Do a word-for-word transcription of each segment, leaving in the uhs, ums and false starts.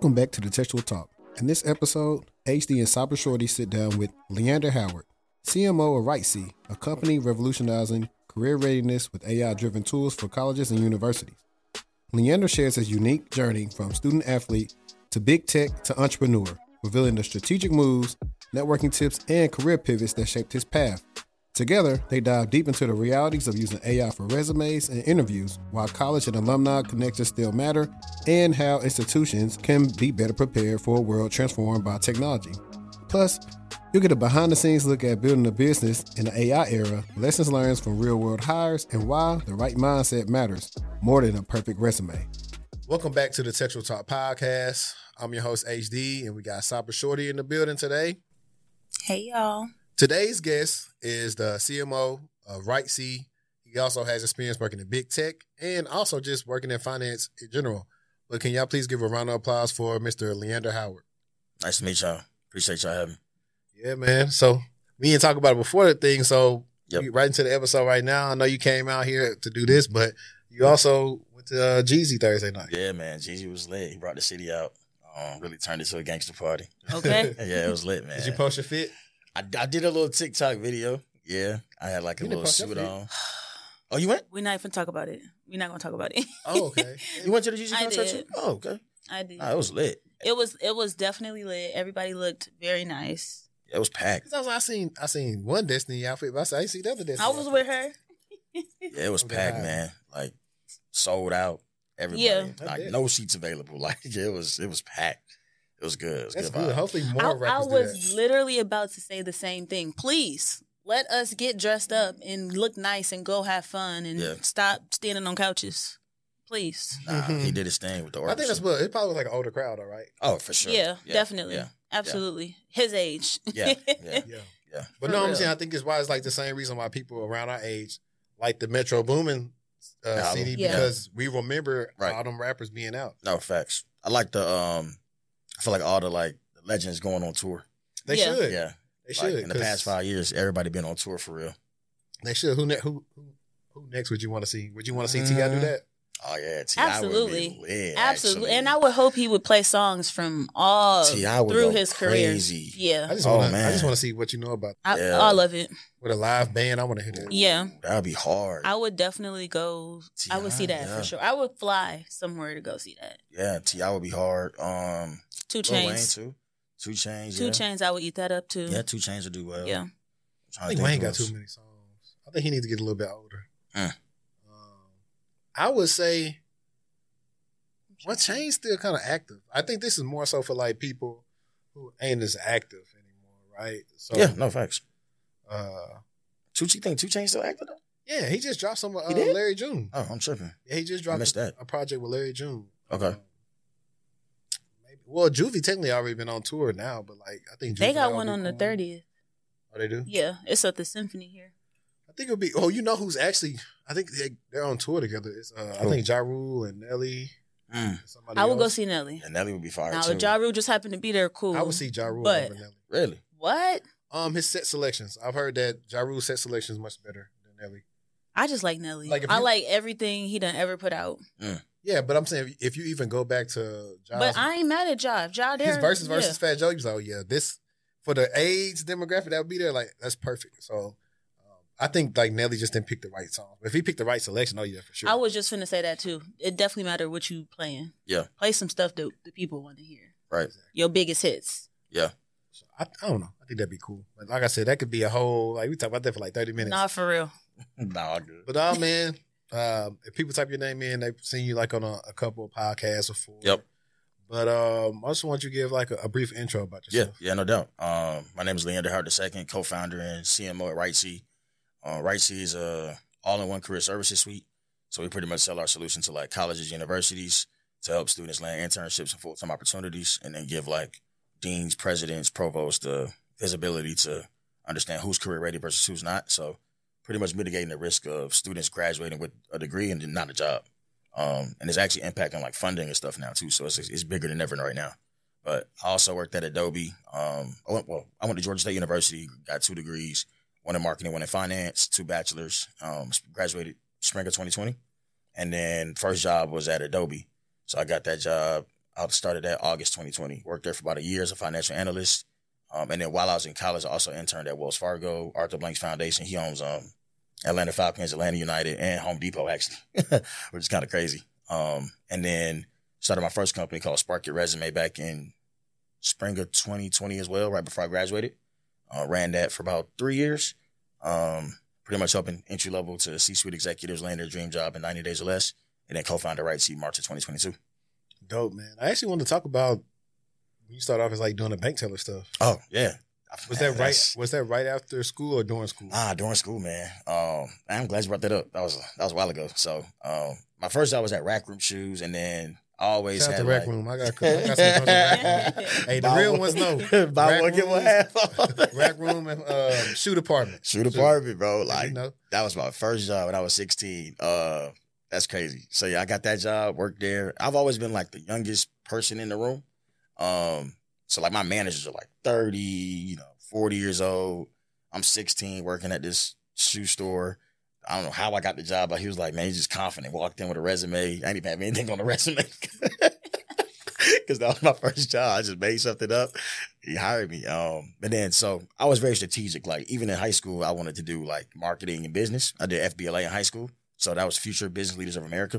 Welcome back to the Textual Talk. In this episode, H D and Cyber Shorty sit down with Leander Howard, C M O of RightC, a company revolutionizing career readiness with A I-driven tools for colleges and universities. Leander shares his unique journey from student athlete to big tech to entrepreneur, revealing the strategic moves, networking tips, and career pivots that shaped his path. Together, they dive deep into the realities of using A I for resumes and interviews, why college and alumni connections still matter, and how institutions can be better prepared for a world transformed by technology. Plus, you'll get a behind-the-scenes look at building a business in the A I era, lessons learned from real-world hires, and why the right mindset matters more than a perfect resume. Welcome back to the Textual Talk podcast. I'm your host, H D, and we got Cyber Shorty in the building today. Hey, y'all. Today's guest is the C M O of RightC. He also has experience working in big tech and also just working in finance in general. But can y'all please give a round of applause for Mister Leander Howard? Nice to meet y'all. Appreciate y'all having me. Yeah, man. So we didn't talk about it before the thing, so Yep. we right into the episode right now. I know you came out here to do this, but you also went to uh, Jeezy Thursday night. Yeah, man. Jeezy was lit. He brought the city out. Um, really turned it to a gangster party. Okay. Yeah, it was lit, man. Did you post your fit? I, I did a little TikTok video. Yeah, I had like a You didn't little post your suit fit. on. Oh, you went? We're not even talk about it. We're not gonna talk about it. Oh, okay. You went to the Jeezy I concert? did. Oh, okay. I did. Nah, it was lit. It was it was definitely lit. Everybody looked very nice. It was packed. Because I, I seen I seen one Destiny outfit, but I said I didn't see the other Destiny. I was with her. Yeah, it was Okay. packed, man. Like sold out. Everybody. Yeah. I Like bet. no seats available. Like it was. It was packed. It was good. It was That's good. good. vibe. Hopefully more I, rappers I do was that. literally about to say the same thing. Please let us get dressed up and look nice and go have fun and Yeah. stop standing on couches. Please. Nah, he did his thing with the I think that's orchestra. what it probably was like an older crowd, all right. Oh, for sure. Yeah, definitely. Yeah. Absolutely. His age. Yeah. Yeah. Yeah. Yeah. But For no, I'm real. saying I think it's why it's like the same reason why people around our age like the Metro Boomin uh, Album. C D Yeah. because we remember Right. all them rappers being out. No, facts. I like the um I feel like all the like the legends going on tour. They Yeah. should. Yeah. They Like, should. in the 'cause past five years, everybody been on tour for real. They should. Who, ne- who who who next would you want to see? Would you want to see T I do Mm. that? Oh yeah, T I Absolutely. would be lit, Absolutely. actually. And I would hope he would play songs from all T I would through go his career. crazy. Yeah. I just Oh, want to. I man. just want to see what you know about I, Yeah. All of it. with a live band. I want to hear that. Yeah. That'd be hard. I would definitely go. I would see T I, that yeah. for sure. I would fly somewhere to go see that. yeah, T I would be hard. Um Two Lil Wayne Chains. too. Two Chains. Two yeah. Chains, I would eat that up too. Yeah, Two Chains would do well. Yeah. I'm trying I to think think Wayne who got else. too many songs. I think he needs to get a little bit older. Mm. Um, I would say, well, Chain's still kind of active. I think this is more so for like people who ain't as active anymore, right? So, Yeah, no facts. uh, Two you think Two Chains still active though? yeah, he just dropped some with uh, He did? Larry June. Oh, I'm tripping. Yeah, he just dropped missed a, that. a project with Larry June. Okay. Um, maybe. Well, Juvie technically already been on tour now, but like I think They Juvie got will one be on the coming. thirtieth. Oh, they do. Yeah. It's at the Symphony here. I think it'll be. Oh, you know who's actually? I think they, they're on tour together. It's uh, I Who? think Ja Rule and Nelly. Mm. and somebody I would go else. see Nelly. And Nelly would be fire Now, too. if Ja Rule just happened to be there, cool. I would see Ja Rule But- over Nelly. Really? What? Um, his set selections. I've heard that Ja Rule's set selection is much better than Nelly. I just like Nelly. Like, if I you- like everything he done ever put out. Yeah, but I'm saying if you even go back to Ja's, But I ain't mad at Ja. If Ja there. his verses yeah. versus Fat Joe, you was like, oh yeah, this for the age demographic that would be there, like that's perfect. So um, I think like Nelly just didn't pick the right song. If he picked the right selection, oh yeah, for sure. I was just finna say that too. It definitely matter what you playing. Yeah. Play some stuff that the people want to hear. Right. Your biggest hits. Yeah. So I, I don't know. I think that'd be cool. But like I said, that could be a whole like we talk about that for like thirty minutes. Nah, for real. Nah, good. But oh man, um, if people type your name in, they've seen you like on a, a couple of podcasts before. Yep. But um, I just want you to give like a, a brief intro about Yeah, yourself. yeah, no doubt. Um, my name is Leander Howard the second, co-founder and C M O at RightC. Uh, RightC is a all-in-one career services suite. So we pretty much sell our solution to like colleges, universities to help students land internships and full-time opportunities, and then give like deans, presidents, provosts the visibility to understand who's career ready versus who's not. So pretty much mitigating the risk of students graduating with a degree and then not a job. Um, and it's actually impacting like funding and stuff now too. So it's it's bigger than ever right now. But I also worked at Adobe. Um, I went, well, I went to Georgia State University, got two degrees, one in marketing, one in finance, two bachelors. Um, graduated spring of twenty twenty, and then first job was at Adobe. So I got that job I started that August twenty twenty. Worked there for about a year as a financial analyst. Um, and then while I was in college, I also interned at Wells Fargo, Arthur Blanks Foundation. He owns um, Atlanta Falcons, Atlanta United, and Home Depot, actually, which is kind of crazy. Um, and then started my first company called Spark Your Resume back in spring of twenty twenty as well, right before I graduated. Uh, ran that for about three years. Um, pretty much helping entry level to C-suite executives land their dream job in ninety days or less. And then co-founded RightSeed March of twenty twenty-two. Dope, man. I actually wanted to talk about when you start off as like doing the bank teller stuff. Oh, yeah. Was Man, that right? Was that right after school or during school? Ah, during school, man. Um, I'm glad you brought that up. That was that was a while ago. So, um, my first job was at Rack Room Shoes, and then I always Shout out had to Rack like, Room. I got, I got some Rack Room. Hey, the buy real one, ones know. Buy Rack one, get one half. Rack Room and uh, shoe department. Shoe department, bro. You Like know. that was my first job when I was sixteen. Uh, that's crazy. So yeah, I got that job, worked there. I've always been like the youngest person in the room. Um, so like my managers are like thirty, you know, forty years old. I'm sixteen working at this shoe store. I don't know how I got the job, but he was like, man, he's just confident. Walked in with a resume. I didn't even have anything on the resume because that was my first job. I just made something up. He hired me. Um, but then, so I was very strategic. Like even in high school, I wanted to do like marketing and business. I did F B L A in high school. So that was Future Business Leaders of America.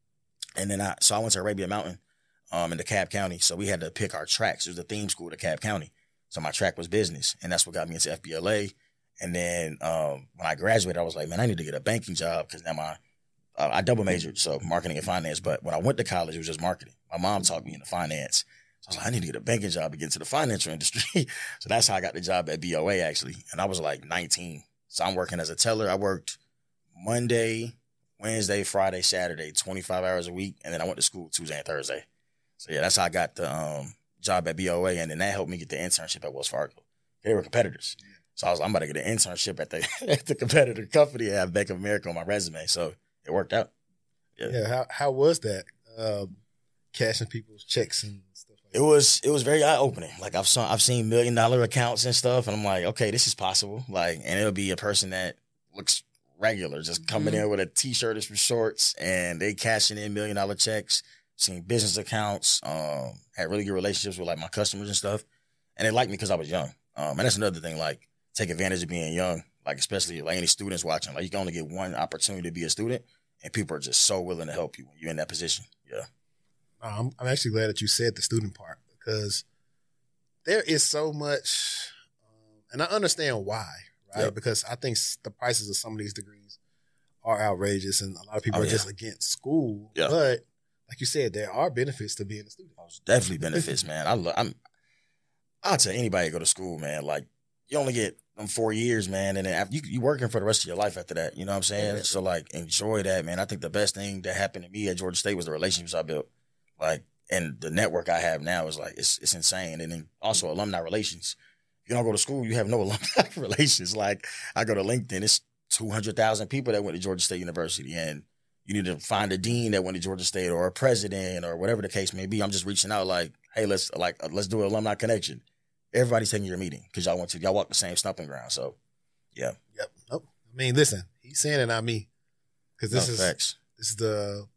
And then I, so I went to Arabia Mountain um, in DeKalb County. So we had to pick our tracks. It was the theme school of DeKalb County. So my track was business. And that's what got me into F B L A. And then um, when I graduated, I was like, man, I need to get a banking job because now my uh, I double majored, so marketing and finance. But when I went to college, it was just marketing. My mom taught me into finance. So I was like, I need to get a banking job to get into the financial industry. So that's how I got the job at B O A, actually. And I was like nineteen. So I'm working as a teller. I worked Monday, Wednesday, Friday, Saturday, twenty-five hours a week. And then I went to school Tuesday and Thursday. So, yeah, that's how I got the um, job at B O A. And then that helped me get the internship at Wells Fargo. They were competitors. So I was, I'm about to get an internship at the at the competitor company and have Bank of America on my resume. So it worked out. Yeah. yeah how how was that? Um, cashing people's checks and stuff like that. It was it was very eye opening. Like I've saw, I've seen million dollar accounts and stuff, and I'm like, okay, this is possible. Like, and it'll be a person that looks regular, just coming mm-hmm. in with a t-shirt and some shorts, and they cashing in million dollar checks. Seen business accounts. Um, had really good relationships with like my customers and stuff, and they liked me because I was young. Um, and that's another thing. Like. Take advantage of being young, like especially like any students watching. Like you can only get one opportunity to be a student, and people are just so willing to help you when you're in that position. Yeah, I'm, I'm actually glad that you said the student part because there is so much, um, and I understand why, right? Yep. Because I think the prices of some of these degrees are outrageous, and a lot of people oh, are yeah. just against school. Yeah. But like you said, there are benefits to being a student. There's definitely benefits, man. I love. I'm. I'll tell anybody to go to school, man. Like you only get them four years, man, and then after, you you working for the rest of your life after that. You know what I'm saying? Yeah. So like, enjoy that, man. I think the best thing that happened to me at Georgia State was the relationships I built, like, and the network I have now is like it's it's insane. And then also alumni relations. If you don't go to school, you have no alumni relations. Like I go to LinkedIn, it's two hundred thousand people that went to Georgia State University, and you need to find a dean that went to Georgia State or a president or whatever the case may be. I'm just reaching out like, hey, let's like let's do an alumni connection. Everybody's taking your meeting because y'all went to y'all walk the same stomping ground. So, yeah. Yep. Nope. I mean, listen, he's saying it, not me, because this no, is facts. this is the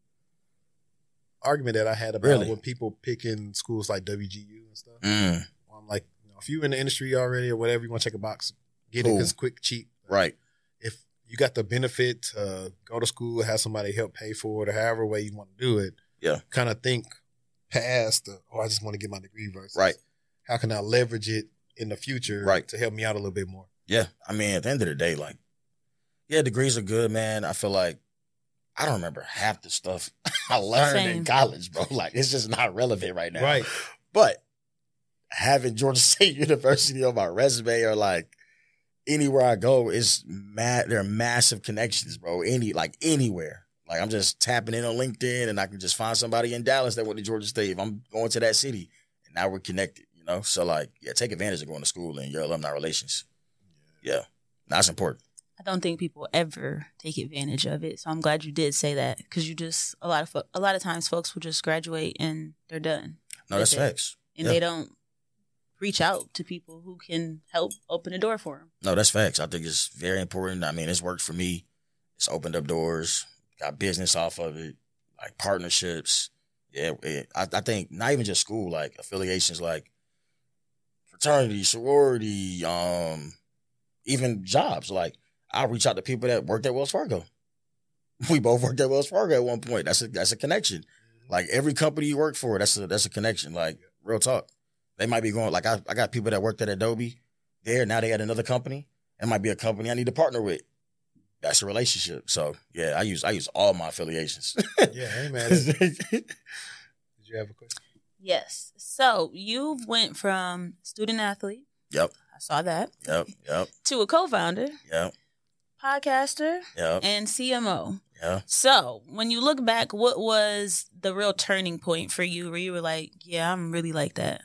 argument that I had about really? when people picking schools like W G U and stuff. Mm. I'm like, you know, if you're in the industry already or whatever, you want to check a box, get cool. it because quick, cheap. Right. If you got the benefit to go to school, have somebody help pay for it, or however way you want to do it, yeah, kind of think past the, oh, I just want to get my degree versus. Right. How can I leverage it in the future right. to help me out a little bit more? Yeah. I mean, at the end of the day, like, yeah, degrees are good, man. I feel like I don't remember half the stuff I learned Same. in college, bro. Like, it's just not relevant right now. Right. But having Georgia State University on my resume or, like, anywhere I go, is mad. There are massive connections, bro. Any Like, anywhere. Like, I'm just tapping in on LinkedIn, and I can just find somebody in Dallas that went to Georgia State. If I'm going to that city, and now we're connected. know? So, like, yeah, take advantage of going to school and your alumni relations. Yeah, that's important. I don't think people ever take advantage of it. So I'm glad you did say that, because you just, a lot of fo- a lot of times folks will just graduate and they're done. No, that's facts. And yeah. they don't reach out to people who can help open the door for them. No, that's facts. I think it's very important. I mean, it's worked for me. It's opened up doors, got business off of it, like partnerships. Yeah, it, I, I think not even just school, like affiliations, like fraternity, sorority, um, even jobs. Like I reach out to people that worked at Wells Fargo. We both worked at Wells Fargo at one point. That's a that's a connection. Like every company you work for, that's a that's a connection. Like real talk. They might be going like I, I got people that worked at Adobe there. Now they at another company. It might be a company I need to partner with. That's a relationship. So yeah, I use I use all my affiliations. Yeah, hey man. Did you have a question? Yes. So you went from student athlete. Yep. I saw that. Yep. Yep. To a co-founder. Yep. Podcaster. Yep. And C M O. Yeah. So when you look back, what was the real turning point for you where you were like, yeah, I'm really like that?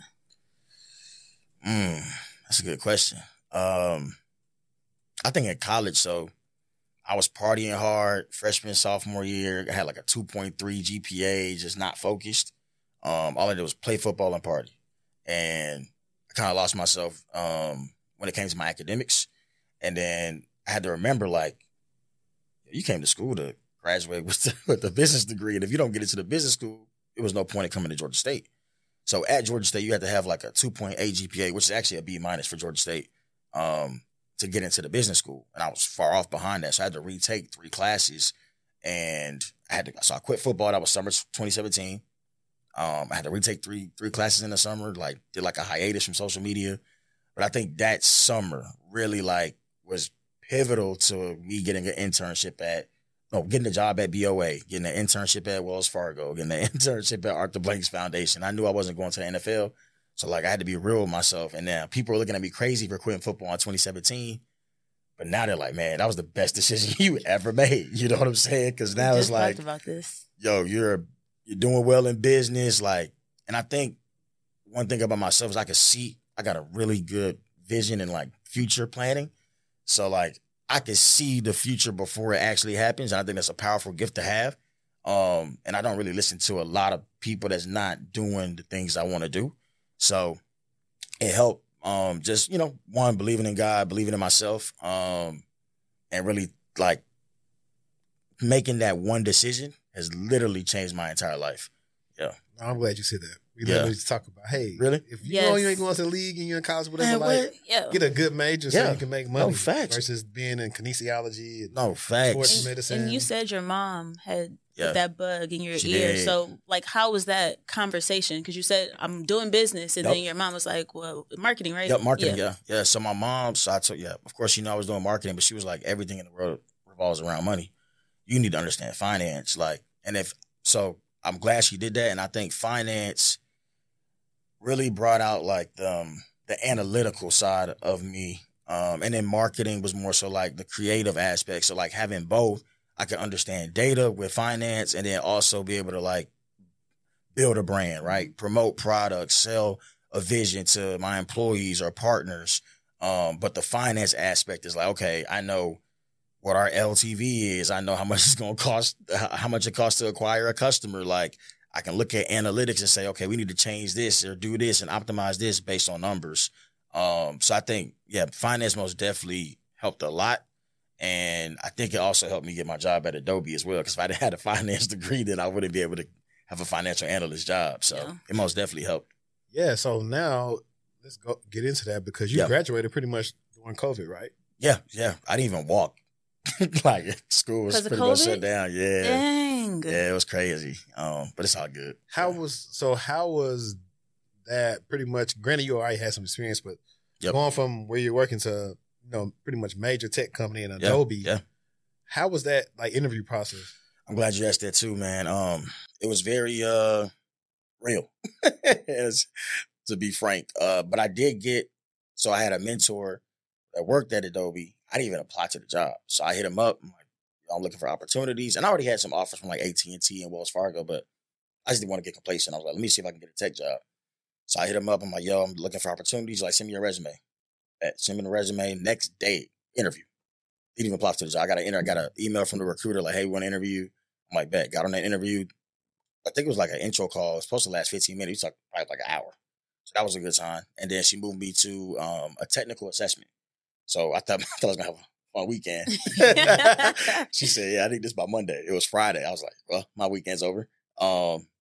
Mm, that's a good question. Um, I think in college, so I was partying hard freshman, sophomore year. I had like a two point three G P A, just not focused. Um, all I did was play football and party. And I kind of lost myself um, when it came to my academics. And then I had to remember, like, you came to school to graduate with the, with the business degree. And if you don't get into the business school, it was no point in coming to Georgia State. So at Georgia State, you had to have like a two point eight G P A, which is actually a B minus for Georgia State, um, to get into the business school. And I was far off behind that. So I had to retake three classes. And I had to, so I quit football. That was summer twenty seventeen. Um, I had to retake three three classes in the summer, like did like a hiatus from social media. But I think that summer really like was pivotal to me getting an internship at, no, getting a job at B O A, getting an internship at Wells Fargo, getting an internship at Arthur Blanks Foundation. I knew I wasn't going to the N F L. So like I had to be real with myself. And now people are looking at me crazy for quitting football in twenty seventeen. But now they're like, man, that was the best decision you ever made. You know what I'm saying? Because now we it's just like, talked about this. yo, you're you're doing well in business. Like, and I think one thing about myself is I can see, I got a really good vision and like future planning. So like I can see the future before it actually happens. And I think that's a powerful gift to have. Um, and I don't really listen to a lot of people that's not doing the things I want to do. So it helped um, just, you know, one, believing in God, believing in myself, um, and really like making that one decision has literally changed my entire life. Yeah. I'm glad you said that. We Yeah. literally just talk about, hey, Really? if you Yes. know you ain't going to the league and you're in college, whatever, Man, like, what? Yeah. get a good major so Yeah. you can make money. No, facts. Versus being in kinesiology and No, facts. sports And, medicine. and you said your mom had Yeah. that bug in your She ear. did. So, like, how was that conversation? Because you said, I'm doing business. And Yep. then your mom was like, well, marketing, right? Yep, marketing, yeah. yeah. So my mom, so I told, yeah, of course, you know, I was doing marketing, but she was like, everything in the world revolves around money. You need to understand finance. Like, and if, so I'm glad she did that. And I think finance really brought out like the, um, the analytical side of me. Um, and then marketing was more so like the creative aspect. So like having both, I could understand data with finance and then also be able to like build a brand, right? Promote products, sell a vision to my employees or partners. Um, but the finance aspect is like, okay, I know what our L T V is. I know how much it's going to cost, how much it costs to acquire a customer. Like I can look at analytics and say, okay, we need to change this or do this and optimize this based on numbers. Um, so I think, yeah, finance most definitely helped a lot. And I think it also helped me get my job at Adobe as well. Because if I didn't have a finance degree, then I wouldn't be able to have a financial analyst job. So Yeah. it most definitely helped. Yeah, so now let's go get into that because you Yeah. graduated pretty much during COVID, right? Yeah, yeah. I didn't even walk. Like school was 'Cause of pretty much COVID? shut down. Yeah. Dang. Yeah, it was crazy. Um, but it's all good. How was so? How was that? Pretty much. Granted, you already had some experience, but Yep. going from where you're working to, you know, pretty much major tech company in Yeah, Adobe. yeah. How was that like interview process? I'm glad you asked that too, man. Um, it was very uh real, as, to be frank. Uh, but I did get so I had a mentor that worked at Adobe. I didn't even apply to the job, so I hit him up. I'm like, I'm looking for opportunities, and I already had some offers from like A T and T and Wells Fargo, but I just didn't want to get complacent. I was like, let me see if I can get a tech job. So I hit him up. I'm like, yo, I'm looking for opportunities. Like, send me your resume. Bet. Send me the resume. Next day, interview. Didn't even apply to the job. I got an inter- I got an email from the recruiter like, hey, we want to interview you. I'm like, bet. Got on that interview. I think it was like an intro call. It was supposed to last fifteen minutes. It took probably like an hour. So that was a good time. And then she moved me to um, a technical assessment. So I thought, I thought I was going to have a fun weekend. She said, yeah, I think this by Monday. It was Friday. I was like, well, my weekend's over. Um,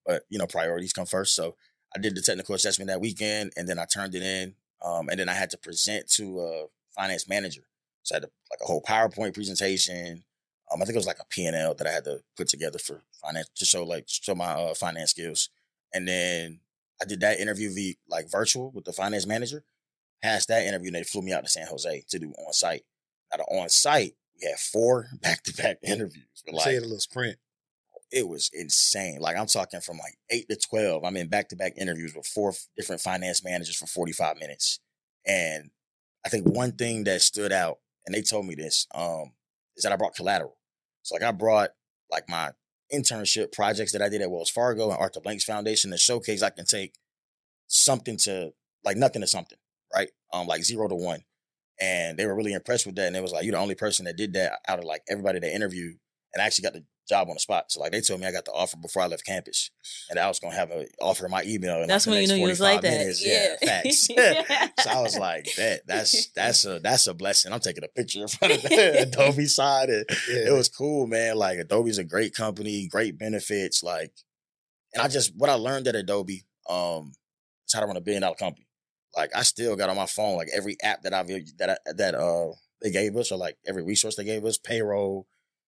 but you know, priorities come first. So I did the technical assessment that weekend, and then I turned it in, um, and then I had to present to a finance manager. So I had to, like a whole PowerPoint presentation. Um, I think it was like a P and L that I had to put together for finance to show like show my uh, finance skills. And then I did that interview via like virtual with the finance manager. Passed that interview, and they flew me out to San Jose to do on site. Now the on site, we had four back to back interviews. But like, say it a little sprint. It was insane. Like I'm talking from like eight to twelve. I'm in back to back interviews with four different finance managers for forty-five minutes. And I think one thing that stood out, and they told me this, um, is that I brought collateral. So like I brought like my internship projects that I did at Wells Fargo and Arthur Blanks Foundation to showcase I can take something to like nothing to something, right? Um, like zero to one. And they were really impressed with that. And it was like, you're the only person that did that out of like everybody that interviewed, and I actually got the job on the spot. So like they told me I got the offer before I left campus, and I was gonna have an offer in my email. In that's like when you knew you was like that. Minutes. Yeah, yeah facts. So I was like, that that's that's a that's a blessing. I'm taking a picture in front of the Adobe side. And yeah. It was cool, man. Like Adobe's a great company, great benefits. Like, and I just what I learned at Adobe, um, is how to run a billion dollar company. Like I still got on my phone like every app that I've that I, that uh they gave us, or like every resource they gave us, payroll,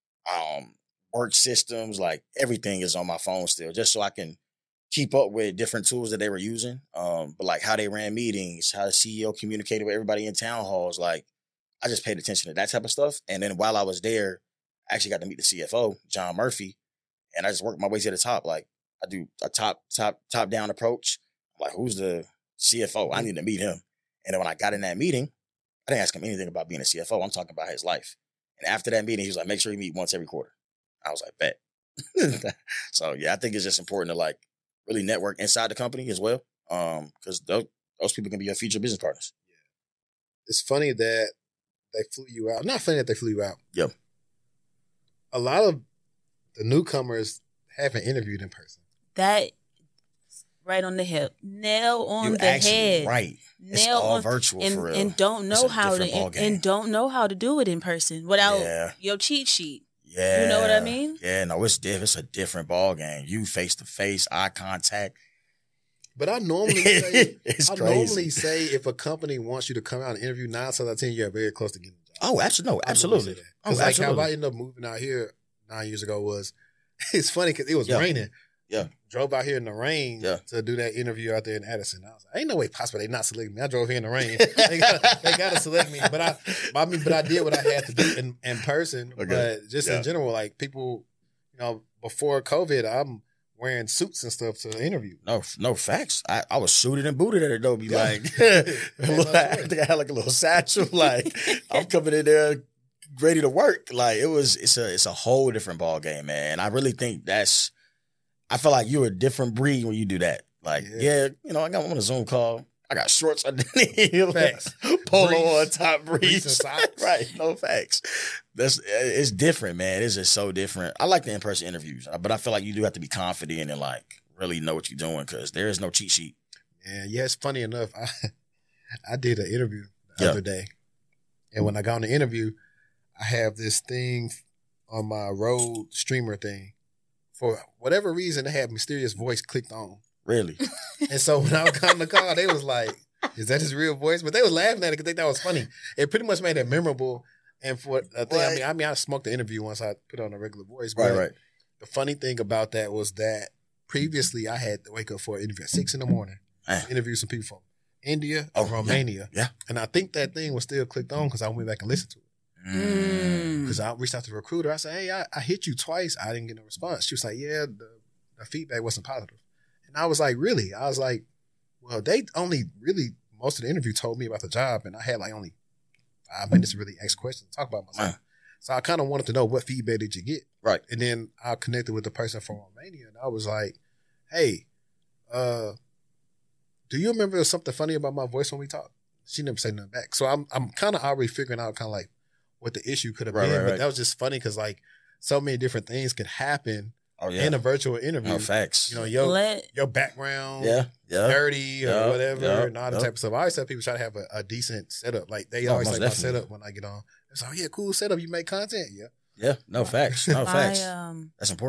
um. work systems, like everything is on my phone still, just so I can keep up with different tools that they were using. Um, but like how they ran meetings, how the C E O communicated with everybody in town halls. Like I just paid attention to that type of stuff. And then while I was there, I actually got to meet the C F O, John Murphy, and I just worked my way to the top. Like I do a top, top, top down approach. I'm like, who's the C F O? I need to meet him. And then when I got in that meeting, I didn't ask him anything about being a C F O. I'm talking about his life. And after that meeting, he was like, make sure you meet once every quarter. I was like, bet. So, yeah, I think it's just important to, like, really network inside the company as well, um, because those, those people can be your future business partners. Yeah. It's funny that they flew you out. Not funny that they flew you out. Yep. A lot of the newcomers haven't interviewed in person. That, right on the hip. Nail on You're the head. Right. Nail it's all on, virtual and, for real. And don't know how to and, and don't know how to do it in person without yeah. your cheat sheet. Yeah. You know what I mean? Yeah, no, it's different. It's a different ball game. You face to face, eye contact. But I normally say, it's I crazy. normally say if a company wants you to come out and interview, nine times out of ten, you're very close to getting a job. Oh, absolutely. No, absolutely. Because oh, like absolutely. how I ended up moving out here nine years ago was, it's funny because it was yeah. raining. Yeah. Drove out here in the rain yeah. to do that interview out there in Addison. I was like, ain't no way possible they not select me. I drove here in the rain. they gotta, they gotta select me. But I, I mean, but I did what I had to do in, in person. Okay. But just yeah. in general, like people, you know, before COVID, I'm wearing suits and stuff to interview. No, no facts. I, I was suited and booted at Adobe. Yeah. Like, I think I had like a little satchel. Like, I'm coming in there ready to work. Like, it was, it's a, it's a whole different ball game, man. And I really think that's, I feel like you're a different breed when you do that. Like, yeah, yeah you know, I got on a Zoom call. I got shorts underneath, facts. Polo briefs, on top, briefs. Right, no facts. That's it's different, man. It's just so different. I like the in-person interviews, but I feel like you do have to be confident and like really know what you're doing because there is no cheat sheet. Yeah, yeah. It's funny enough. I I did an interview the yep. other day, and when I got on the interview, I have this thing on my Rode streamer thing. For whatever reason, they had mysterious voice clicked on. Really? And so when I got on the call, they was like, is that his real voice? But they was laughing at it because they thought it was funny. It pretty much made it memorable. And for a thing, I mean, I mean, I smoked the interview once I put on a regular voice. But right, right. The funny thing about that was that previously I had to wake up for an interview at six in the morning, to interview some people from India or oh, Romania. Yeah. And I think that thing was still clicked on because I went back and listened to it. Because mm. I reached out to the recruiter. I said, hey, I, I hit you twice. I didn't get no response. She was like, yeah, the, the feedback wasn't positive. And I was like, really? I was like, well, they only really, most of the interview told me about the job. And I had like only five minutes to really ask questions, talk about myself. Man. So I kind of wanted to know what feedback did you get? Right. And then I connected with the person from Romania. And I was like, hey, uh, do you remember something funny about my voice when we talked? She never said nothing back. So I'm I'm kind of already figuring out kind of like, what the issue could have right, been, right, but right. that was just funny because like so many different things could happen oh, yeah. in a virtual interview. No facts. You know, your Let, your background, yeah, yeah, nerdy yeah, or whatever, yeah, and all that yeah. type of stuff. I always tell people try to have a, a decent setup. Like they oh, always like definitely. my setup when I get on. It's like, oh yeah, cool setup. You make content, yeah, yeah. No facts. No facts. I, um, That's important.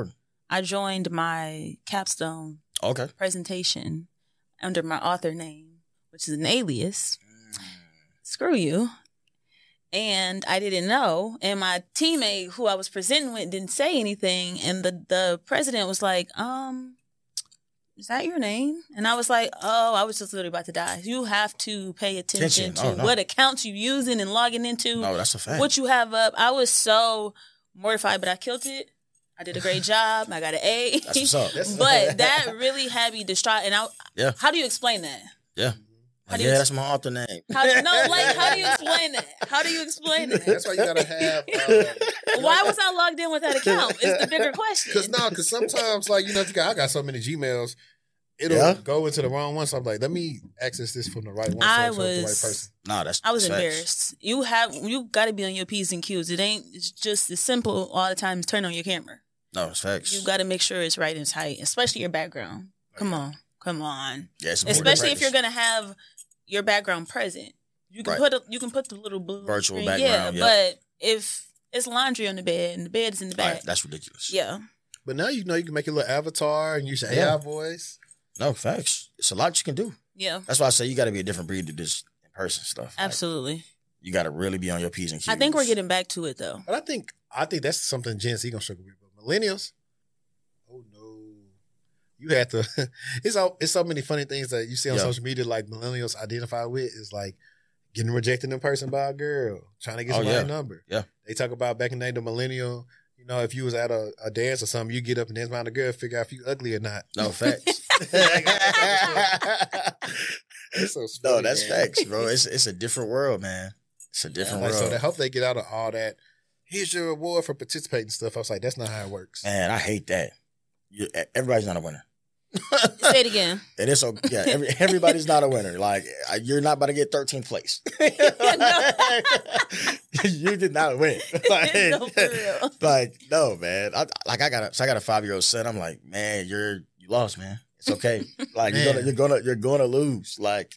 I joined my capstone Okay. presentation under my author name, which is an alias. Mm. Screw you. And I didn't know. And my teammate who I was presenting with didn't say anything. And the, the president was like, um, is that your name? And I was like, oh, I was just literally about to die. You have to pay attention, attention. to oh, no. what accounts you using and logging into. No, that's a fact. What you have up. I was so mortified, but I killed it. I did a great job. I got an A. That's what's up. But that really had me distraught. And I, yeah. how do you explain that? Yeah. How do yeah, you, that's my author name. How, no, like, how do you explain that? How do you explain that? That's why you gotta have. Uh, why was I logged in with that account? Is the bigger question. Because no, because sometimes, like, you know, I got so many Gmails, it'll yeah. go into the wrong one. So I'm like, let me access this from the right one. So I was, so the right person. No, that's. I was that's embarrassed. Facts. You have, you got to be on your P's and Q's. It ain't. It's just as simple all the time as turn on your camera. No, it's facts. You got to make sure it's right and tight, especially your background. Come on, come on. Yeah, especially if you're gonna have your background present. You can right. put a, you can put the little blue virtual screen. background. Yeah, yep. But if it's laundry on the bed and the bed is in the back, right, that's ridiculous. Yeah. But now you know you can make your little avatar and use your yeah. A I voice. No, facts. It's a lot you can do. Yeah. That's why I say you got to be a different breed to this in person stuff. Absolutely. Like, you got to really be on your P's and Q's. I think we're getting back to it though. But I think I think that's something Gen Z gonna struggle with. But millennials, oh no. You have to. It's all. It's so many funny things that you see on yeah. social media. Like millennials identify with is like getting rejected in person by a girl, trying to get oh, somebody's yeah. number. Yeah, they talk about back in the day, the millennial. You know, if you was at a, a dance or something, you get up and dance behind a girl, figure out if you ugly or not. No facts. It's so funny, no, that's man. facts, bro. It's it's a different world, man. It's a different yeah, like, world. So I hope they get out of all that. Here's your reward for participating stuff. I was like, that's not how it works. Man, I hate that. You, everybody's not a winner. Say it again. It is so yeah. Every, everybody's not a winner. Like you're not about to get thirteenth place. You did not win. Like, no, for real. Like no, man. I, like I got a, so I got a five year old son. I'm like, man, you're you lost, man. It's okay. Like you're gonna you're gonna you're gonna lose. Like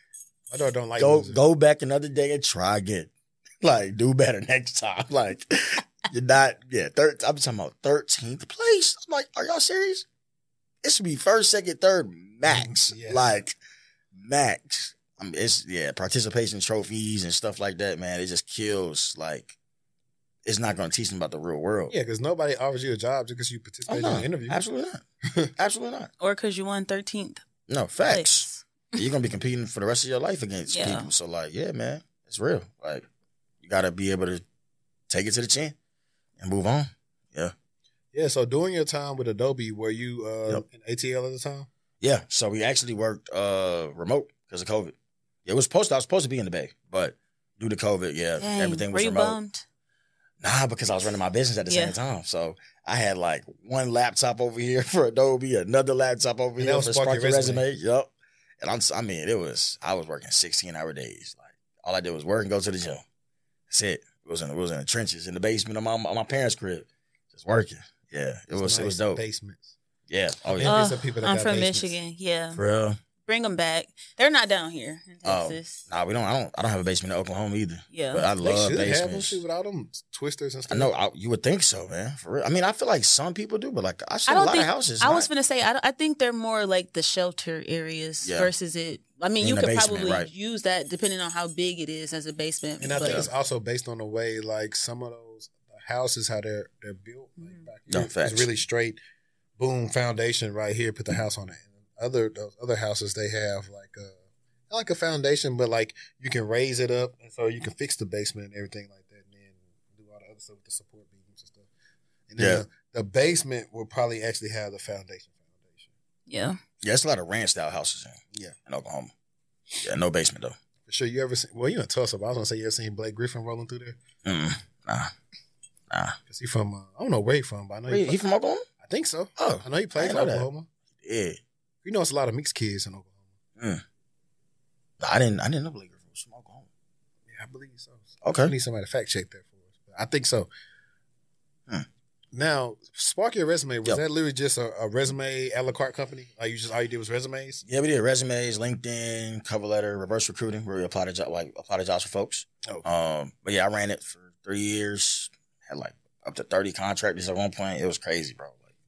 my daughter don't like go losing. Go back another day and try again. Like do better next time. Like you're not yeah. Third. I'm talking about thirteenth place. I'm like, are y'all serious? It should be first, second, third, max. Yeah. Like, max. I mean, it's, yeah, participation trophies and stuff like that, man. It just kills, like, it's not going to teach them about the real world. Yeah, because nobody offers you a job just because you participate oh, no. in an interview. Absolutely not. Absolutely not. Or because you won thirteenth. No, facts. You're going to be competing for the rest of your life against yeah. people. So, like, yeah, man, it's real. Like, you got to be able to take it to the chin and move on. Yeah. Yeah, so during your time with Adobe, were you uh, yep. in A T L at the time? Yeah, so we actually worked uh, remote because of COVID. It was supposed to, I was supposed to be in the Bay, but due to COVID, yeah, Dang, everything was were you remote. Bummed? Nah, because I was running my business at the yeah. same time. So I had like one laptop over here for Adobe, another laptop over and here for Spark Your Resume. resume. Yep. And I'm, I mean, it was, I was working sixteen hour days. Like all I did was work and go to the gym. That's it. It was in, it was in the trenches, in the basement of my, of my parents' crib, just working. Yeah, it was nice. It was dope. Basements. Yeah. Oh yeah. Uh, some people that I'm got from basements. Michigan. Yeah. For real. Bring them back. They're not down here in Texas. Oh, nah, we don't. I don't. I don't have a basement in Oklahoma either. Yeah, but I they love should basements. Have them shit without them twisters and stuff. I know. I, you would think so, man. For real. I mean, I feel like some people do, but like I see I a don't lot think, of houses. I not. was gonna say. I, I think they're more like the shelter areas yeah. versus it. I mean, in you could basement, probably right. use that depending on how big it is as a basement. And I but, think it's also based on the way, like some of those houses, how they're they're built. Like mm-hmm. back here, no, facts. It's really straight. Boom, foundation right here. Put the house on it. And other those other houses, they have like a not like a foundation, but like you can raise it up, and so you can fix the basement and everything like that, and then do all the other stuff with the support beams and stuff. And then yeah. the, the basement will probably actually have the foundation. Foundation. Yeah. Yeah, it's a lot of ranch style houses in yeah in Oklahoma. Yeah, no basement though. For sure. You ever seen? Well, you in Tulsa, but I was gonna say you ever seen Blake Griffin rolling through there? Mm, nah, nah. Cause he from uh, I don't know where he from, but I know Wait, he, he from Oklahoma. I think so. Oh, I know he plays in Oklahoma. Yeah. You know, it's a lot of mixed kids in Oklahoma. Mm. No, I didn't. I didn't know Blake Griffin was from Oklahoma. Yeah, I believe so. Okay. I need somebody to fact check that for us. But I think so. Hmm. Now, Spark Your Resume, was yep. that literally just a, a resume a la carte company? Like you just all you did was resumes? Yeah, we did resumes, LinkedIn, cover letter, reverse recruiting, where we apply to job, like apply to jobs for folks. Oh. Um, but yeah, I ran it for three years. Had like up to thirty contractors at one point. It was crazy, bro. Like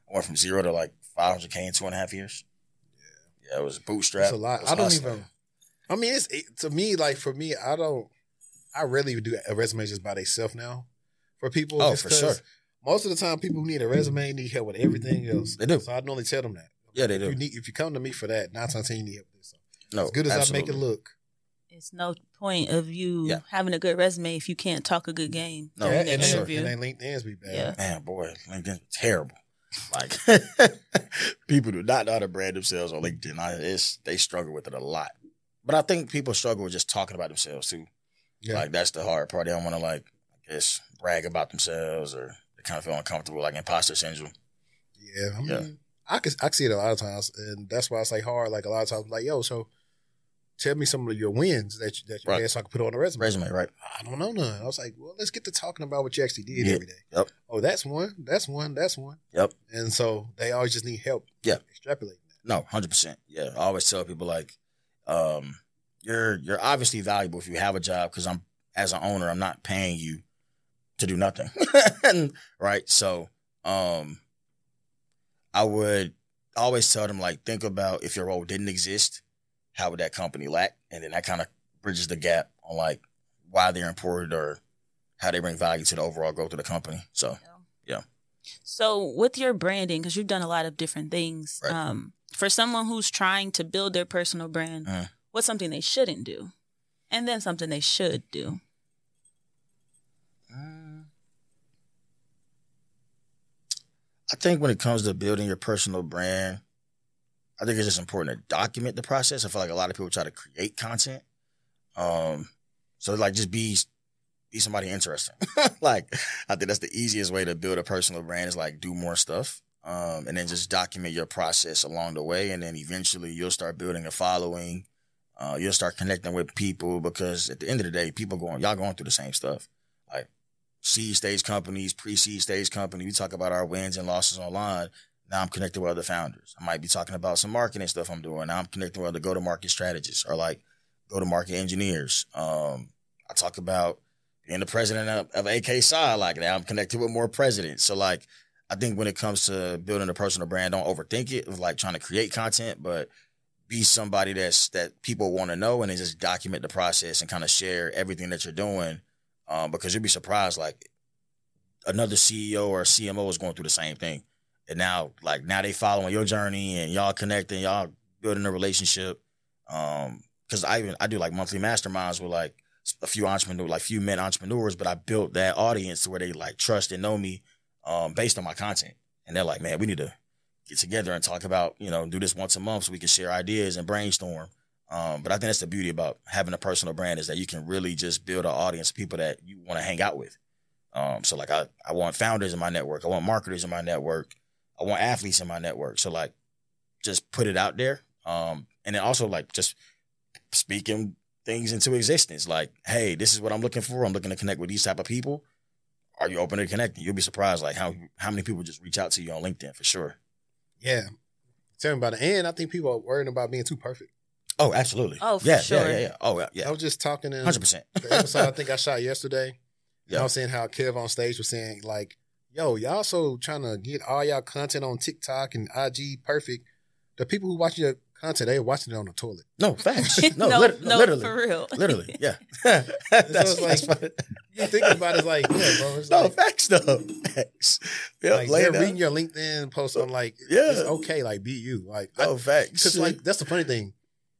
I went from zero to like five hundred K in two and a half years. Yeah, yeah, it was a bootstrap. That's a lot. I don't hustling. even. I mean, it's it, to me like for me, I don't. I rarely do a resume just by themselves now. For people, oh for sure. Most of the time, people who need a resume need help with everything else. They do. So I normally tell them that. Yeah, they if do. You need, if you come to me for that, nine times out of ten you need help with this. So no, as good as absolutely. I make it look. It's no point of you yeah. having a good resume if you can't talk a good game. No, yeah, in the and, interview. and then LinkedIn's be bad. Yeah. Man, boy, LinkedIn's terrible. Like people do not know how to brand themselves on LinkedIn. I, it's they struggle with it a lot. But I think people struggle with just talking about themselves too. Yeah. Like that's the hard part. They don't want to like I guess brag about themselves or they kind of feel uncomfortable, like imposter syndrome. Yeah, I mean, yeah. I can I can see it a lot of times, and that's why it's like hard. Like a lot of times, like yo, so tell me some of your wins that you, that you right. had so I can put on a resume. Resume, right? I don't know none. I was like, well, let's get to talking about what you actually did yeah. every day. Yep. Oh, that's one. That's one. That's one. Yep. And so they always just need help. Yeah. Extrapolating that. No, hundred percent. Yeah, I always tell people like, um, you're you're obviously valuable if you have a job because I'm as an owner, I'm not paying you to do nothing, right? So, um, I would always tell them like, think about if your role didn't exist, how would that company lack? And then that kind of bridges the gap on like why they're important or how they bring value to the overall growth of the company. So, yeah. So with your branding, because you've done a lot of different things, right. um, for someone who's trying to build their personal brand, mm. what's something they shouldn't do? And then something they should do? Mm. I think when it comes to building your personal brand, I think it's just important to document the process. I feel like a lot of people try to create content. Um, so like just be be somebody interesting. Like I think that's the easiest way to build a personal brand is like do more stuff. Um, and then just document your process along the way. And then eventually you'll start building a following. Uh, you'll start connecting with people because at the end of the day, people going, y'all going through the same stuff. Like seed stage companies, pre-seed stage companies, we talk about our wins and losses online. Now I'm connected with other founders. I might be talking about some marketing stuff I'm doing. Now I'm connecting with other go-to-market strategists or like go-to-market engineers. Um, I talk about being the president of, of A K Psi. Like now I'm connected with more presidents. So like, I think when it comes to building a personal brand, don't overthink it of like trying to create content, but be somebody that's that people want to know and then just document the process and kind of share everything that you're doing. Um, because you'd be surprised, like another C E O or C M O is going through the same thing. And now, like now they following your journey and y'all connecting, y'all building a relationship. Um, cause I even, I do like monthly masterminds with like a few entrepreneurs, like few men entrepreneurs, but I built that audience to where they like trust and know me. Um, based on my content. And they're like, man, we need to get together and talk about, you know, do this once a month so we can share ideas and brainstorm. Um, but I think that's the beauty about having a personal brand is that you can really just build an audience of people that you want to hang out with. Um, so like I, I want founders in my network. I want marketers in my network. I want athletes in my network. So like just put it out there. Um, and then also like just speaking things into existence. Like, hey, this is what I'm looking for. I'm looking to connect with these type of people. Are you open to connecting? You'll be surprised, like how how many people just reach out to you on LinkedIn for sure. Yeah, tell me about it. And I think people are worrying about being too perfect. Oh, absolutely. Oh, for yeah, sure. Yeah, yeah, yeah. Oh, yeah. I was just talking in hundred percent. The episode I think I shot yesterday. Yeah. I was saying how Kev on stage was saying like, "Yo, y'all so trying to get all y'all content on TikTok and I G perfect. The people who watch your content, they watching it on the toilet. No, facts. No, no, lit- no, literally. For real. Literally, yeah. that's, that's, so it's like, that's you think about it, it's like, yeah, bro. It's no, like, facts though. Facts. Yeah, like they're reading your LinkedIn post on like, yeah. it's okay, like be you. Like, no, I, facts. Because like, that's the funny thing.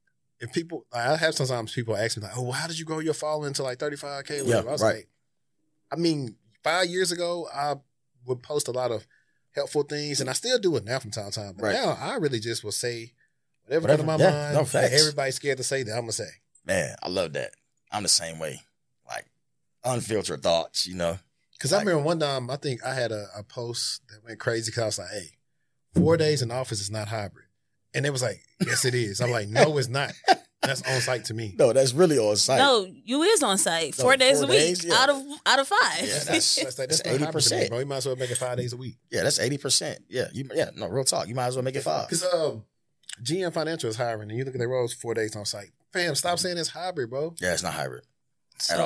If people, I have sometimes people ask me like, oh, well, how did you grow your following to like thirty-five K? Yeah, I was right. like, I mean, five years ago, I would post a lot of helpful things, and I still do it now from time to time. But right. now, I really just will say whatever, whatever. comes to my yeah. mind. No, facts. That everybody's scared to say that I'm gonna say. Man, I love that. I'm the same way. Like unfiltered thoughts, you know. Because like, I remember one time, I think I had a, a post that went crazy because I was like, hey, four days in office is not hybrid. And it was like, yes, it is. I'm like, no, it's not. That's on site to me. No, that's really on site. No, you is on site four no, days four a week days, yeah. out of out of five. Yeah, that's that's, like, that's, that's eighty percent, bro. You might as well make it five days a week. Yeah, that's eighty percent. Yeah, you, yeah, no, real talk. You might as well make it five. Because um, G M Financial is hiring, and you look at their roles, four days on site. Fam, stop saying it's hybrid, bro. Yeah, it's not hybrid so at all.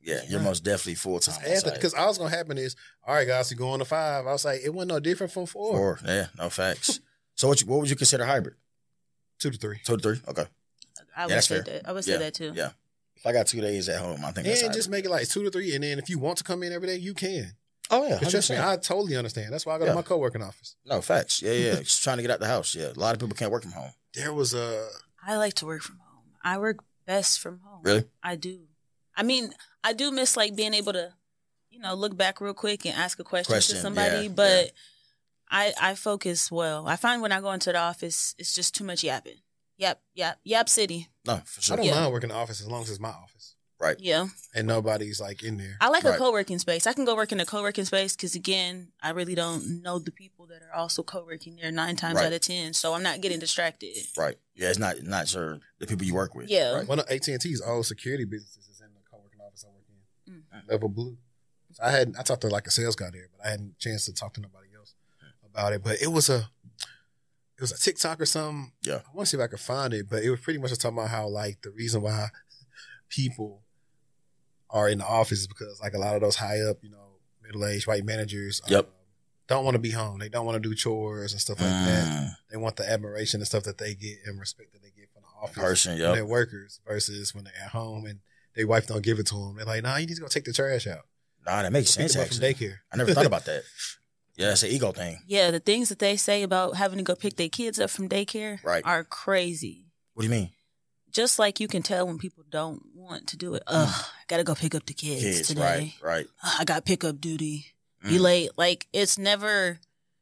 Yeah, you're most definitely full time. Because all that's gonna happen is, all right, guys, you go on to five. I was like, it wasn't no different from four. Four, yeah, no facts. So what you, what would you consider hybrid? Two to three. Two to three. Okay. I would yeah, that's say fair. that. I would yeah. say that too. Yeah. If I got two days at home, I think that's and hybrid. just make it like two to three, and then if you want to come in every day, you can. Oh yeah, trust me, I totally understand. That's why I go yeah. to my co-working office. No facts. Yeah, yeah. Just trying to get out the house. Yeah, a lot of people can't work from home. There was a. I like to work from home. I work best from home. Really? I do. I mean, I do miss like being able to, you know, look back real quick and ask a question, question to somebody. Yeah, but yeah. I I focus well. I find when I go into the office, it's just too much yapping. Yap, yap, yap city. No, for sure. I don't yeah. mind working in the office as long as it's my office. Right. Yeah. And nobody's like in there. I like right. a co-working space. I can go work in a co-working space because, again, I really don't know the people that are also co-working there nine times right. out of ten. So I'm not getting distracted. Right. Yeah, it's not not sure the people you work with. Yeah. Right. One of A T and T's old security businesses is in the co-working office I work in. Mm. Level Blue. So I had I talked to like a sales guy there, but I hadn't a chance to talk to nobody else about it. But it was a it was a TikTok or something. Yeah. I want to see if I could find it, but it was pretty much just talking about how like the reason why people are in the office is because like a lot of those high up, you know, middle aged white managers yep. um, don't want to be home. They don't want to do chores and stuff like mm. that. They want the admiration and stuff that they get and respect that they get from the office person, from yep. their workers versus when they're at home and their wife don't give it to them. They're like, nah, you need to go take the trash out. Nah, that makes Go sense, pick them up actually. from daycare. I never thought about that. Yeah, it's an ego thing. Yeah, the things that they say about having to go pick their kids up from daycare right. are crazy. What do you mean? Just like you can tell when people don't want to do it. Ugh, I gotta go pick up the kids, kids today. Right, right. Ugh, I got pickup duty. Mm. Be late. Like, it's never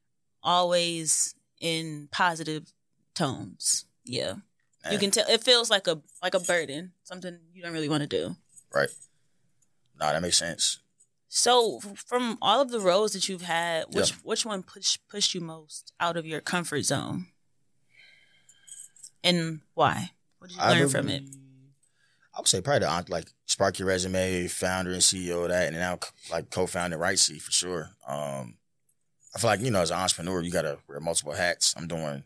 always in positive tones. Yeah. Man. You can tell it feels like a like a burden, something you don't really want to do. Right. Nah, that makes sense. So, from all of the roles that you've had, which yeah. which one pushed pushed you most out of your comfort zone, and why? What did you I learn would, from it? I would say probably the like Spark Your Resume, founder and C E O of that, and now like co-founder RightSea for sure. Um, I feel like you know as an entrepreneur, you got to wear multiple hats. I'm doing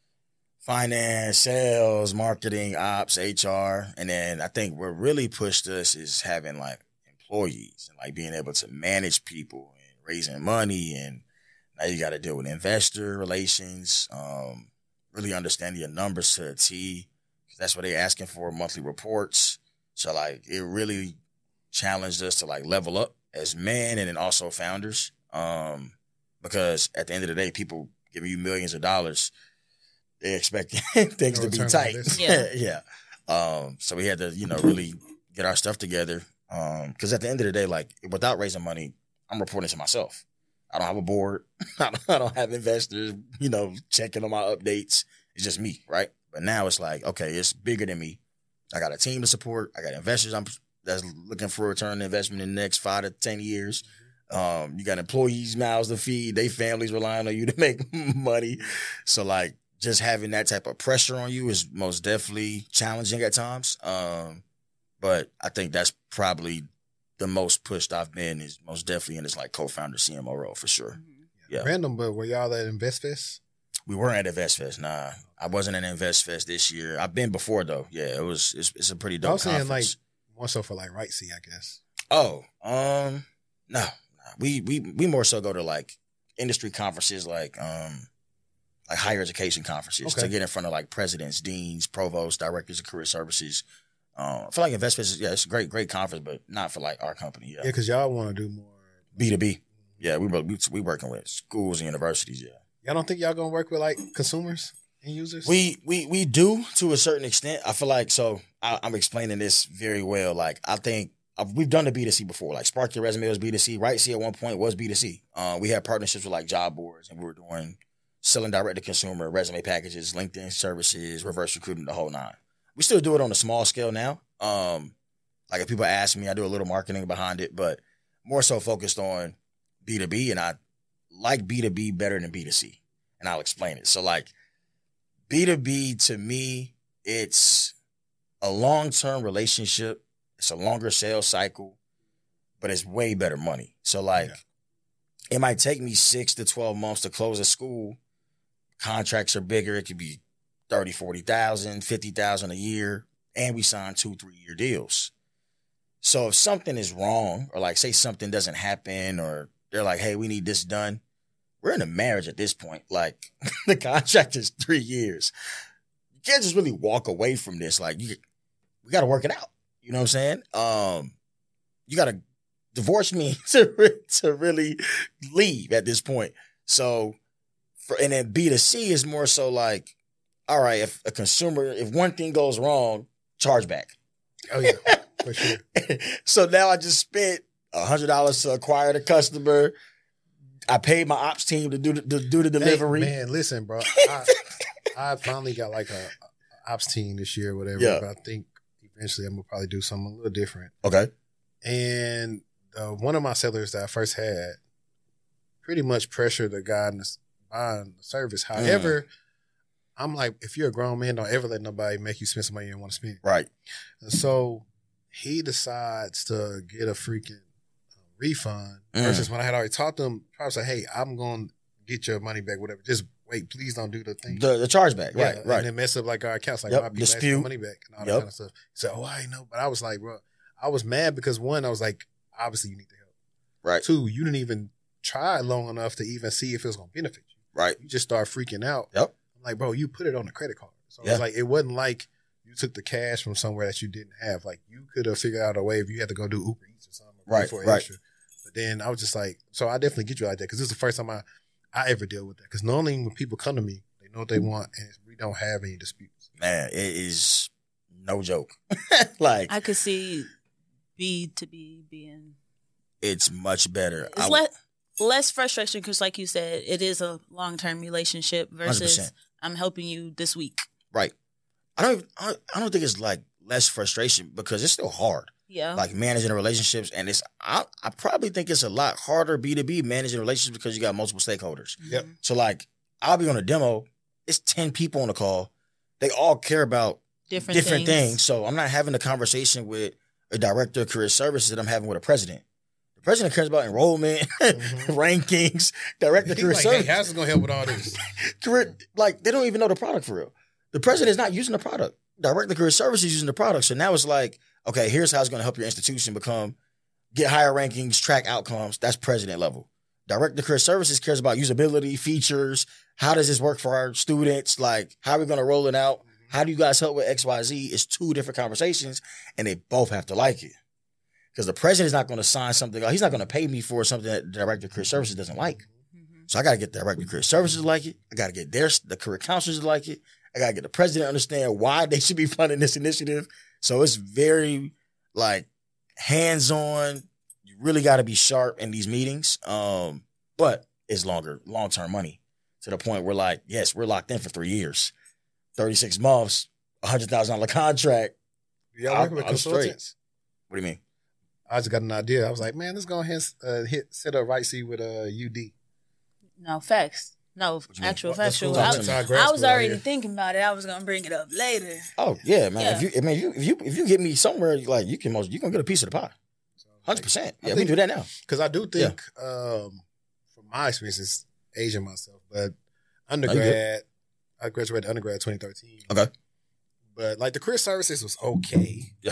finance, sales, marketing, ops, H R, and then I think what really pushed us is having like employees and like being able to manage people and raising money, and now you got to deal with investor relations, um, really understanding your numbers to a T. That's what they're asking for, monthly reports. So like it really challenged us to like level up as men and then also founders, um, because at the end of the day, people giving you millions of dollars, they expect things to be tight. Yeah, yeah. Um, so we had to you know really get our stuff together. Um, cause at the end of the day, like without raising money, I'm reporting to myself. I don't have a board. I don't, I don't have investors, you know, checking on my updates. It's just me. Right. But now it's like, okay, it's bigger than me. I got a team to support. I got investors I'm that's looking for a return on investment in the next five to ten years. Um, you got employees' mouths to feed. They families relying on you to make money. So like just having that type of pressure on you is most definitely challenging at times. Um, But I think that's probably the most pushed I've been is most definitely in this like co-founder C M O role for sure. Mm-hmm. Yeah. Random, but were y'all at InvestFest? We weren't at InvestFest. Nah, I wasn't at InvestFest this year. I've been before though. Yeah, it was. It's, it's a pretty dope I was saying conference. like more so for like RightSea, I guess. Oh, um, no, nah. we we we more so go to like industry conferences, like um, like higher education conferences Okay. to get in front of like presidents, deans, provosts, directors of career services. Um, I feel like InvestFest is yeah, it's a great great conference, but not for like our company. Yeah, Yeah, because y'all want to do more B two B. Yeah, we we we working with schools and universities. Yeah. Y'all don't think y'all gonna work with like consumers and users? We we we do to a certain extent. I feel like so. I, I'm explaining this very well. Like I think uh, we've done the B two C before. Like Spark Your Resume was B two C. RightSea at one point was B two C. Uh, we had partnerships with like job boards, and we were doing selling direct to consumer resume packages, LinkedIn services, reverse recruiting, the whole nine. We still do it on a small scale now. Um, like if people ask me, I do a little marketing behind it, but more so focused on B two B, and I like B two B better than B two C. And I'll explain it. So like B two B to me, it's a long-term relationship. It's a longer sales cycle, but it's way better money. So like yeah. It might take me six to twelve months to close a school. Contracts are bigger. It could be thirty, forty thousand, fifty thousand a year. And we sign two, three year deals. So if something is wrong, or like say something doesn't happen, or they're like, hey, we need this done, we're in a marriage at this point. Like the contract is three years. You can't just really walk away from this. Like you, we got to work it out. You know what I'm saying? Um, you got to divorce me to to really leave at this point. So, for and then B to C is more so like, all right, if a consumer, if one thing goes wrong, charge back. Oh yeah, for sure. So now I just spent a hundred dollars to acquire the customer. I paid my ops team to do the, to do the delivery. Hey, man, listen, bro. I, I finally got like a, a ops team this year, or whatever. Yeah. But I think eventually I'm gonna probably do something a little different. Okay. And uh, one of my sellers that I first had pretty much pressured the guy into buying the service. However, mm. I'm like, if you're a grown man, don't ever let nobody make you spend some money you don't want to spend. Right. And so he decides to get a freaking refund mm. versus when I had already talked to him, I was like, hey, I'm going to get your money back, whatever. Just wait, please don't do the thing. The, the chargeback, yeah, right, right. And then mess up like our accounts, like yep. might be dispute asking money back and all that yep. kind of stuff. He said, oh, I know. But I was like, bro, I was mad because one, I was like, obviously you need the help. Right. Two, you didn't even try long enough to even see if it was going to benefit you. Right. You just start freaking out. Yep. I'm like, bro, you put it on the credit card. So yeah. it was like, it wasn't like you took the cash from somewhere that you didn't have. Like you could have figured out a way if you had to go do Uber Eats or something. Or right. For right. extra. But then I was just like, so I definitely get you like that because this is the first time I, I ever deal with that. Because normally when people come to me, they know what they want and we don't have any disputes. Man, it is no joke. Like I could see B to B being. It's much better. It's I, less, less frustration because, like you said, it is a long term relationship versus one hundred percent. I'm helping you this week. Right. I don't. I don't think it's like less frustration because it's still hard. Yeah. Like managing the relationships, and it's. I, I probably think it's a lot harder B to B managing relationships because you got multiple stakeholders. Yep. So like, I'll be on a demo. It's ten people on the call. They all care about different different things. things. So I'm not having a conversation with a director of career services that I'm having with a president. The president cares about enrollment, mm-hmm. rankings, director of career like, services. Hey, how's it going to help with all this? career, like, they don't even know the product for real. The president is not using the product. Director of career services is using the product. So now it's like, okay, here's how it's going to help your institution become, get higher rankings, track outcomes. That's president level. Director of career services cares about usability, features. How does this work for our students? Like, how are we going to roll it out? How do you guys help with X, Y, Z? It's two different conversations, and they both have to like it. Because the president is not going to sign something. He's not going to pay me for something that the director of career services doesn't like. Mm-hmm. So I got to get the director of career services to like it. I got to get their the career counselors to like it. I got to get the president to understand why they should be funding this initiative. So it's very like hands-on. You really got to be sharp in these meetings. Um, but it's longer, long-term money to the point where like, yes, we're locked in for three years, thirty-six months, one hundred thousand dollars contract. Y'all working with consultants? What do you mean? I just got an idea. I was like, man, let's go ahead and uh, hit set up Right C with uh, U D. No, facts. No, actual what, factual. I, I, I was already thinking about it. I was gonna bring it up later. Oh yeah, man. Yeah. If you, I mean, if you, if you, if you get me somewhere, like you can, most, you can get a piece of the pie. Hundred percent. Yeah, think, we can do that now. Because I do think, yeah. um, from my experiences, aging myself, but undergrad, I graduated undergrad twenty thirteen. Okay. But like the career services was okay. Yeah.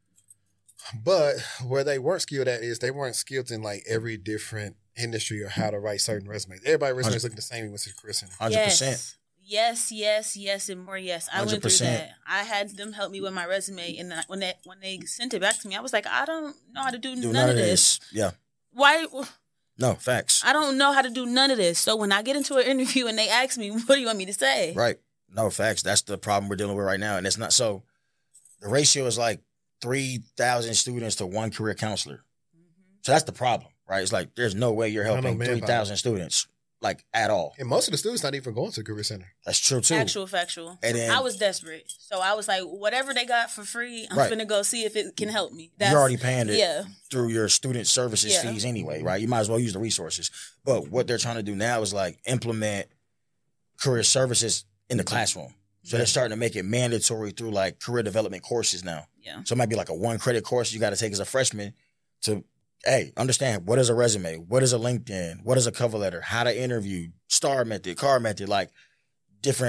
But where they weren't skilled at is they weren't skilled in like every different industry or how to write certain resumes. Everybody's resumes looking the same when it's a career center. Hundred percent. Yes, yes, yes, and more yes. I went through that. I had them help me with my resume, and when they when they sent it back to me, I was like, I don't know how to do, do none, none of this. this. Yeah. Why? No, facts. I don't know how to do none of this. So when I get into an interview and they ask me, what do you want me to say? Right. No, facts. That's the problem we're dealing with right now, and it's not so. The ratio is like three thousand students to one career counselor. Mm-hmm. So that's the problem, right? It's like there's no way you're helping three thousand students, like, at all. And most of the students not even going to the career center. That's true, too. Actual, factual. And then, I was desperate. So I was like, whatever they got for free, I'm right. finna go see if it can help me. That's, you're already paying it yeah. through your student services yeah. fees anyway, right? You might as well use the resources. But what they're trying to do now is, like, implement career services in the classroom. So they're starting to make it mandatory through like career development courses now. Yeah. So it might be like a one credit course you got to take as a freshman to, hey, understand what is a resume, what is a LinkedIn, what is a cover letter, how to interview, STAR method, CAR method, like different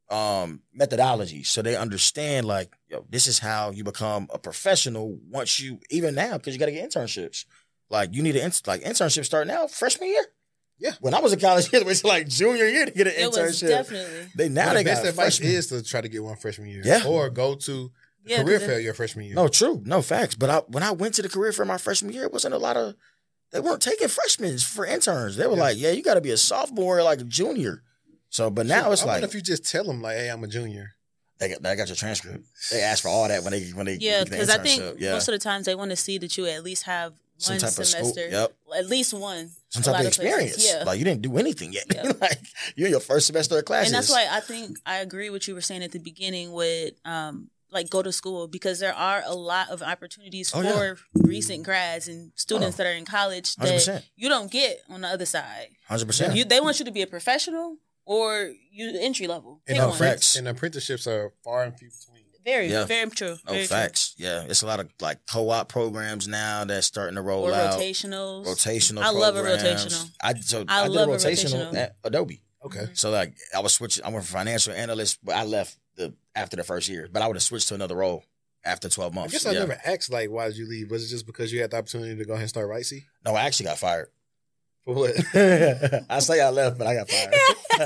um, methodology, so they understand like, yo, this is how you become a professional. Once you even now, because you got to get internships. Like you need an like internship start now, freshman year. Yeah. When I was in college, it was like junior year to get an It internship. was definitely. They now Well, they the best got advice freshmen. is to try to get one freshman year. Yeah. Or go to Yeah, career 'cause fair it- your freshman year. No, true, no facts. But I, when I went to the career fair my freshman year, it wasn't a lot of. They weren't taking freshmen for interns. They were Yeah. like, yeah, you got to be a sophomore, or like a junior. So, but now it's I like wonder if you just tell them like, hey, I'm a junior. they got, they got your transcript. They ask for all that when they when they Yeah, get the because I think internship. yeah. most of the times they want to see that you at least have Some one type of school- semester. yep. At least one. some A type lot of of places, experience. yeah. Like you didn't do anything yet. Yeah. Like you're in your first semester of classes. And that's why I think I agree with you were saying at the beginning with um like go to school, because there are a lot of opportunities Oh, for yeah. recent grads and students Oh. that are in college one hundred that percent. you don't get on the other side. one hundred percent. You, they want you to be a professional or you entry level. And, Pick No, one. facts. and apprenticeships are far and few between. Very, Yeah. very true. Oh, Very facts. Yeah, it's a lot of like co-op programs now that's starting to true. roll Or out. rotationals. Rotational. I love a programs. rotational. I so I I, did love a a rotational, rotational. at Adobe. Okay. So like I was switching. I went from financial analyst, but I left the after the first year. But I would have switched to another role after twelve I months. guess I yeah. never asked like, why did you leave? Was it just because you had the opportunity to go ahead and start Right See? No, I actually got fired. For what? I say I left, but I got fired.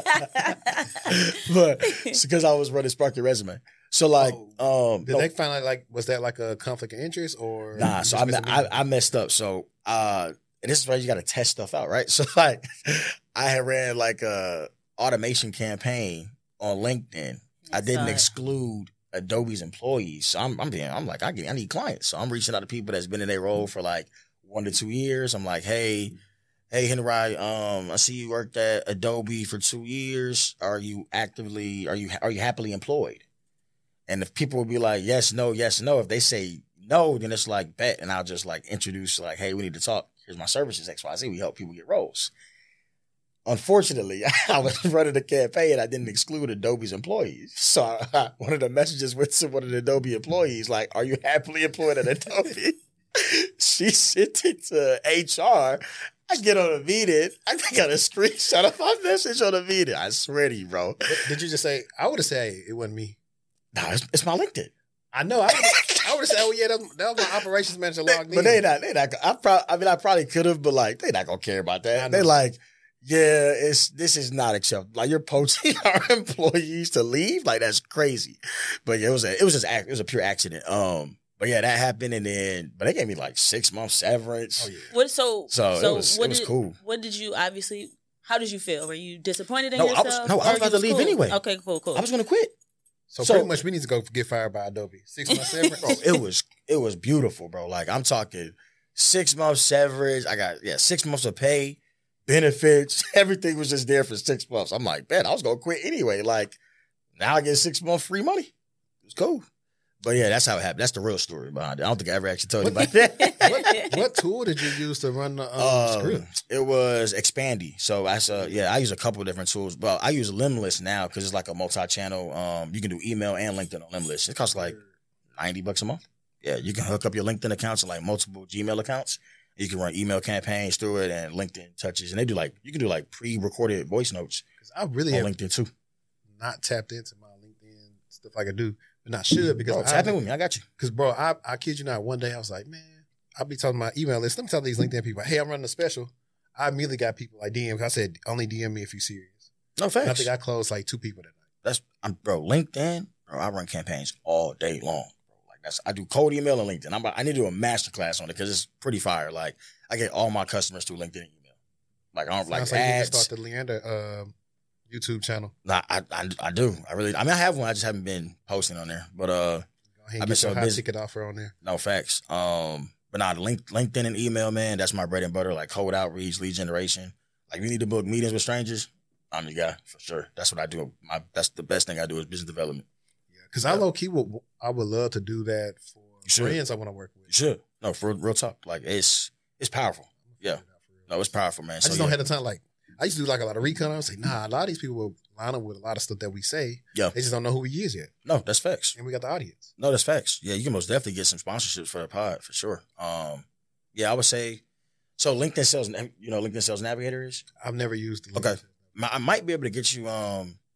But it's because I was running Spark Your Resume. So like, um, Did no, they find out like, was that like a conflict of interest or? Nah, you so just I, missing me- I meetings? I messed up. So uh, and this is where you got to test stuff out, right? So like, I had ran like a automation campaign on LinkedIn. I didn't saw it. exclude Adobe's employees. So I'm I'm being I'm like I get I need clients. So I'm reaching out to people that's been in their role for like one to two years. I'm like, hey, hey Henry, um, I see you worked at Adobe for two years. Are you actively are you are you happily employed? And if people will be like, yes, no, yes, no. If they say no, then it's like bet, and I'll just like introduce like, hey, we need to talk. Here's my services, X, Y, Z. We help people get roles. Unfortunately, I was running a campaign and I didn't exclude Adobe's employees. So I, one of the messages went to one of the Adobe employees, like, are you happily employed at Adobe? She sent it to H R. I get on a meeting. I got a screenshot of my message on a meeting. I swear to you, bro. Did you just say? I would have said hey, it wasn't me. No, it's, it's my LinkedIn. I know. I would I would have said, oh yeah, that was, that was my operations manager logged in. But they not, they not. I probably, I mean, I probably could have, but like, they not gonna care about I that. know. They like, yeah, it's this is not acceptable. Like, you're poaching our employees to leave. Like, that's crazy. But yeah, it was a, it was just, ac- it was a pure accident. Um, but yeah, that happened, and then, but they gave me like six months severance. Oh yeah. What so So, so it was, what it was did, cool. What did you obviously how did you feel? Were you disappointed in No, I was- yourself? no, I was Or about you to leave cool? anyway. Okay, cool, cool. I was gonna quit. So, So- pretty much we need to go get fired by Adobe. Six months severance. Bro, it was it was beautiful, bro. Like, I'm talking six months severance. I got yeah, six months of pay, benefits, everything was just there for six months. I'm like, man, I was gonna quit anyway. Like, now I get six months free money. It was cool. But yeah, that's how it happened. That's the real story behind it. I don't think I ever actually told you about that. what, what tool did you use to run the um, Um, script? it was Expandy. So I saw, yeah, I use a couple of different tools. Well, I use Limlist now because it's like a multi-channel. Um, you can do email and LinkedIn on Limlist. It costs like ninety bucks a month. Yeah, you can hook up your LinkedIn accounts and like multiple Gmail accounts. You can run email campaigns through it and LinkedIn touches. And they do like, you can do like pre-recorded voice notes 'Cause I really on have LinkedIn too. not tapped into my LinkedIn stuff like I do, but not should because Bro, I, tap in with me. I got you. Because, bro, I, I kid you not, one day I was like, man, I'll be talking to my email list. Let me tell these LinkedIn people, hey, I'm running a special. I immediately got people like D M. I said, only D M me if you're serious. No And I facts. think I closed like two people that night. That's, I'm, bro, LinkedIn, bro, I run campaigns all day long. Bro. Like, that's, I do cold email and LinkedIn. I'm, about- I need to do a master class on it because it's pretty fire. Like, I get all my customers through LinkedIn and email. Like, I don't like Sounds like you need to ads. start the Leander um, YouTube channel. Nah, I, I I do. I really. I mean, I have one. I just haven't been posting on there. But uh, Go ahead I've and been get so your hot busy. ticket offer on there. no facts. Um, but nah, the link, LinkedIn and email, man, that's my bread and butter. Like cold outreach, lead generation. Like, we need to book meetings with strangers. I'm the guy for sure. That's what I do. My that's the best thing I do is business development. Because I low key would I would love to do that for You should. friends I want to work with. You should. No, for real talk. Like, it's it's powerful. Yeah. No, it's powerful, man. I So, just yeah. don't have the time. Like I used to do like a lot of recon. I was like, nah, a lot of these people will line up with a lot of stuff that we say. Yeah. They just don't know who he is yet, No, that's facts. and we got the audience. No, that's facts. Yeah, you can most definitely get some sponsorships for the pod for sure. Um, yeah, I would say. So LinkedIn Sales, you know, LinkedIn Sales Navigator is. I've never used the Okay. I might be able to get you um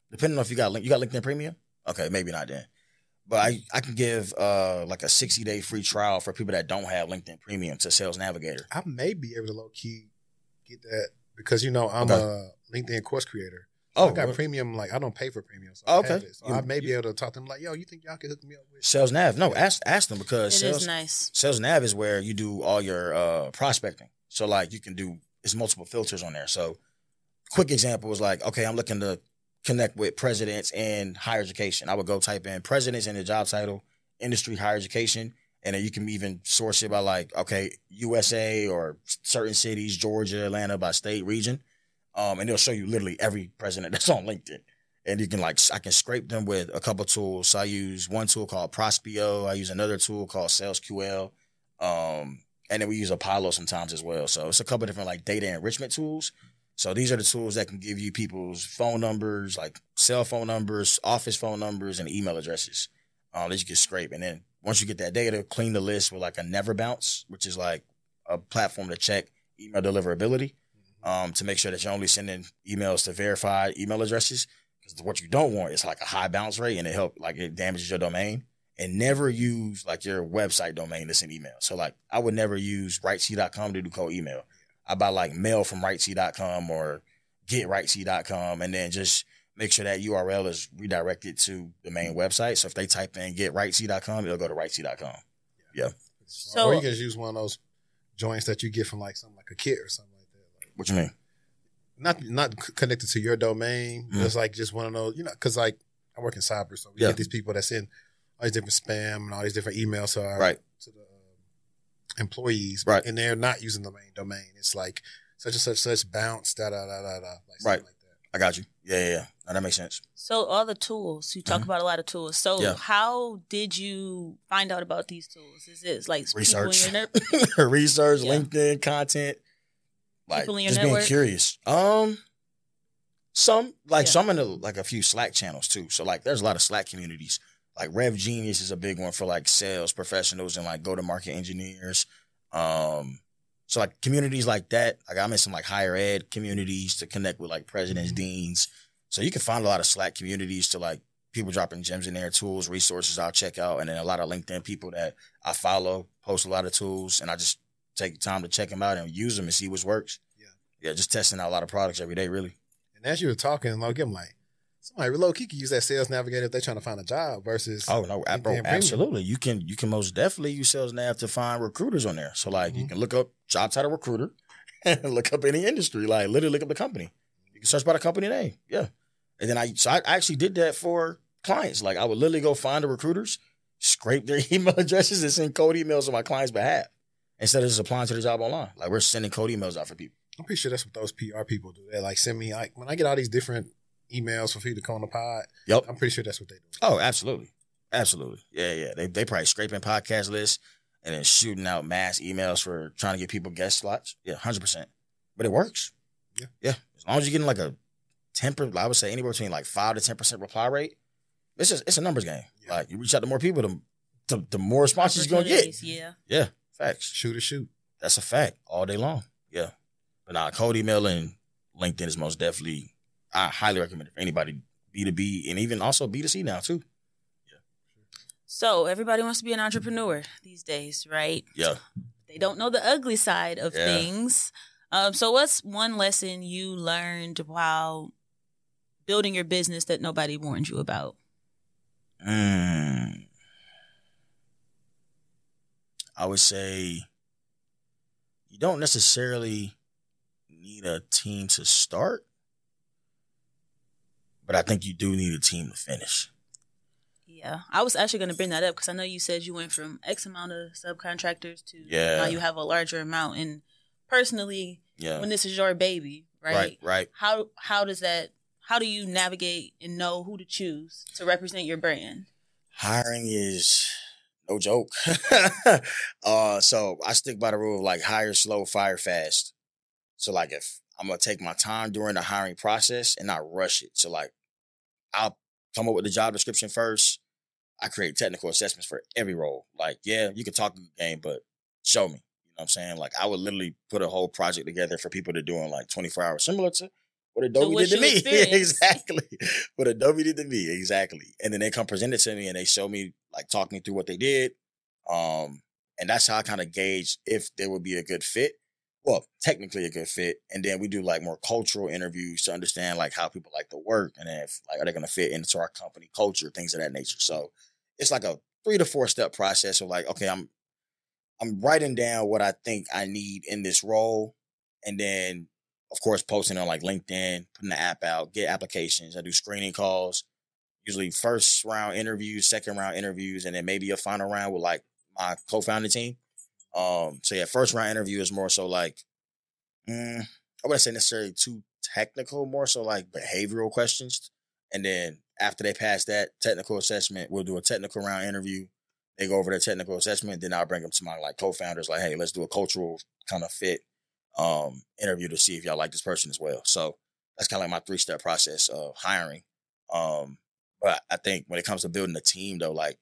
depending on if you got you got LinkedIn Premium. Okay, maybe not then. But I, I can give uh like a sixty day free trial for people that don't have LinkedIn Premium to Sales Navigator. I may be able to low key get that because you know I'm okay. a LinkedIn course creator. Oh, I got what? premium. Like I don't pay for premium, so Oh, I have okay. it. So You- I may be you- able to talk to them like, yo, you think y'all can hook me up with Sales Nav. No, ask ask them because It Sales is nice. Sales Nav is where you do all your uh, prospecting. So like you can do it's multiple filters on there. So quick example is like, okay, I'm looking to connect with presidents in higher education. I would go type in presidents in the job title, industry, higher education, and then you can even source it by like, okay, U S A or certain cities, Georgia, Atlanta, by state, region. Um, and it'll show you literally every president that's on LinkedIn. And you can like, I can scrape them with a couple tools. So I use one tool called Prospeo. I use another tool called SalesQL. Um, and then we use Apollo sometimes as well. So it's a couple different like data enrichment tools. So these are the tools that can give you people's phone numbers, like cell phone numbers, office phone numbers, and email addresses um, that you can scrape. And then once you get that data, clean the list with like a Never Bounce, which is like a platform to check email deliverability um, to make sure that you're only sending emails to verified email addresses. Because what you don't want is like a high bounce rate and it help like it damages your domain. And never use like your website domain to send email. So like I would never use writesea dot com to do cold email. I buy like mail from writesea dot com or get writesea dot com and then just make sure that U R L is redirected to the main website. So if they type in get writesea dot com, it'll go to writesea dot com. Yeah. So, or you can just use one of those joints that you get from like something like a kit or something like that. Like, What you mean? not not connected to your domain. Mm. It's like just one of those, you know, because like I work in cyber, so we Yeah. get these people that send all these different spam and all these different emails to our Right. to the um, employees, Right. and they're not using the main domain. It's like such and such such bounce da da da da da, like something Right. like that. I got you. Yeah, yeah, yeah. No, that makes sense. So all the tools, you talk Mhm. about a lot of tools. So Yeah. how did you find out about these tools? Is it like Research. people in your ner- Research, Yeah. LinkedIn content. Like People in your just network? being curious. Um some like Yeah. some in the like a few Slack channels too. So like there's a lot of Slack communities. Like Rev Genius is a big one for like sales professionals and like go to market engineers. Um so like communities like that, like I'm in some like higher ed communities to connect with like presidents, deans. So you can find a lot of Slack communities to like people dropping gems in there, tools, resources I'll check out. And then a lot of LinkedIn people that I follow post a lot of tools and I just take time to check them out and use them and see what works. Yeah. Yeah, just testing out a lot of products every day, really. And as you were talking, like I'm like, somebody low key can use that Sales Navigator if they're trying to find a job versus Oh no, LinkedIn bro, Premium. absolutely. You can you can most definitely use Sales Nav to find recruiters on there. So like you Mhm. can look up job title recruiter and look up any industry, like literally look up the company. You can search by the company name. Yeah. And then I so I actually did that for clients. Like I would literally go find the recruiters, scrape their email addresses, and send cold emails on my client's behalf instead of just applying to the job online. Like we're sending cold emails out for people. I'm pretty sure that's what those P R people do. They like send me like when I get all these different emails for people to come on the pod. Yep. I'm pretty sure that's what they do. Oh, absolutely. Absolutely. Yeah, yeah. They they probably scraping podcast lists and then shooting out mass emails for trying to get people guest slots. Yeah, one hundred percent. But it works. Yeah. Yeah. As long as you're getting like a ten percent, I would say anywhere between like five to ten percent reply rate, it's just, it's a numbers game. Yeah. Like you reach out to more people, the, the, the more responses you're going to get. Opportunities, Yeah. Yeah. Facts. Shoot or shoot. That's a fact all day long. Yeah. But nah, cold email and LinkedIn is most definitely, I highly recommend it for anybody, B two B and even also B two C now too. So everybody wants to be an entrepreneur these days, right? Yeah. They don't know the ugly side of Yeah. things. Um, so what's one lesson you learned while building your business that nobody warned you about? Mm. I would say you don't necessarily need a team to start, but I think you do need a team to finish. Yeah, I was actually going to bring that up because I know you said you went from X amount of subcontractors to Yeah. now you have a larger amount. And personally, Yeah. when this is your baby, right? Right, right. How how does that? How do you navigate and know who to choose to represent your brand? Hiring is no joke. uh, so I stick by the rule of like hire slow, fire fast. So like if I'm gonna take my time during the hiring process and not rush it. So like I'll come up with the job description first. I create technical assessments for every role. Like, yeah, you can talk a game, but show me. You know what I'm saying? Like I would literally put a whole project together for people to do in like twenty-four hours, similar to what Adobe what did to you me. experienced. Exactly. What Adobe did to me. Exactly. And then they come present it to me and they show me, like, talk me through what they did. Um, and that's how I kind of gauge if there would be a good fit. Well, technically a good fit. And then we do like more cultural interviews to understand like how people like to work. And then if, like, are they going to fit into our company culture, things of that nature. So it's like a three to four step process of like, okay, I'm, I'm writing down what I think I need in this role. And then, of course, posting on like LinkedIn, putting the app out, get applications. I do screening calls, usually first round interviews, second round interviews, and then maybe a final round with like my co-founding team. Um, so yeah, first round interview is more so like, mm, I wouldn't say necessarily too technical, more so like behavioral questions. And then after they pass that technical assessment, we'll do a technical round interview. They go over their technical assessment. Then I'll bring them to my like co-founders, like, hey, let's do a cultural kind of fit um, interview to see if y'all like this person as well. So that's kind of like my three-step process of hiring. Um, but I think when it comes to building a team, though, like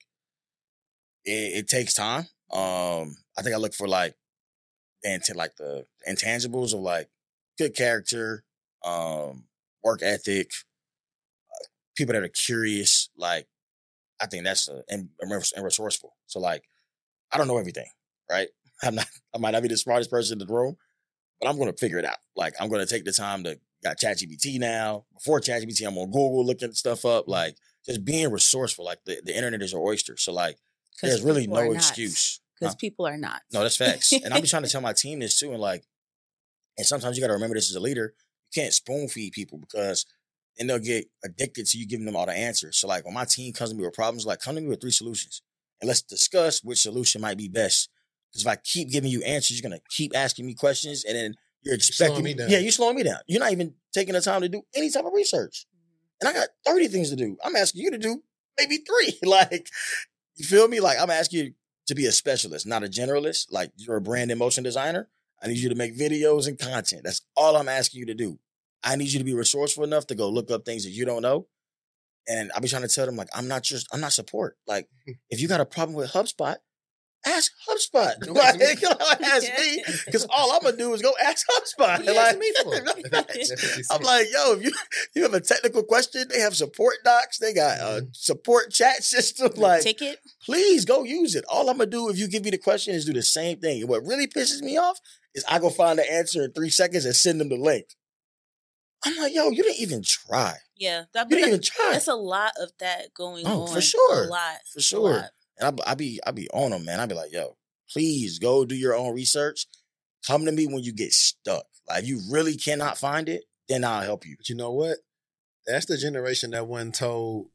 it, it takes time. Um, I think I look for like into like the intangibles of like good character, um, work ethic, uh, people that are curious. Like I think that's a, and, and resourceful. So like I don't know everything, right? I'm not. I might not be the smartest person in the room, but I'm going to figure it out. Like I'm going to take the time to got ChatGPT now. Before ChatGPT, I'm on Google looking stuff up. Like just being resourceful. Like the, the internet is your oyster. So like there's really no excuse. Because huh? people are not. No, that's facts. And I'll be trying to tell my team this too. And like, and sometimes you got to remember this as a leader. You can't spoon feed people because then they'll get addicted to you giving them all the answers. So like when my team comes to me with problems, like come to me with three solutions and let's discuss which solution might be best. Because if I keep giving you answers, you're going to keep asking me questions and then you're expecting me down. Yeah, you're slowing me down. You're not even taking the time to do any type of research. And I got thirty things to do. I'm asking you to do maybe three. Like, you feel me? Like I'm asking you to be a specialist, not a generalist. Like you're a brand and motion designer. I need you to make videos and content. That's all I'm asking you to do. I need you to be resourceful enough to go look up things that you don't know. And I'll be trying to tell them, like, I'm not just, I'm not support. Like, if you got a problem with HubSpot, ask HubSpot. Don't Like, ask me. you know, ask me. Because all I'm going to do is go ask HubSpot. What are you Like, asking me for? I'm like, yo, if you, you have a technical question, they have support docs. They got a support chat system. Like, Ticket. please go use it. All I'm going to do if you give me the question is do the same thing. And what really pisses me off is I go find the answer in three seconds and send them the link. I'm like, yo, you didn't even try. Yeah. That, You didn't that- even try. That's a lot of that going Oh, on. for sure. A lot. For A sure. lot. And I, I be I be on them, man. I be like, yo, please go do your own research. Come to me when you get stuck. Like, if you really cannot find it, then I'll help you. But you know what? That's the generation that wasn't told,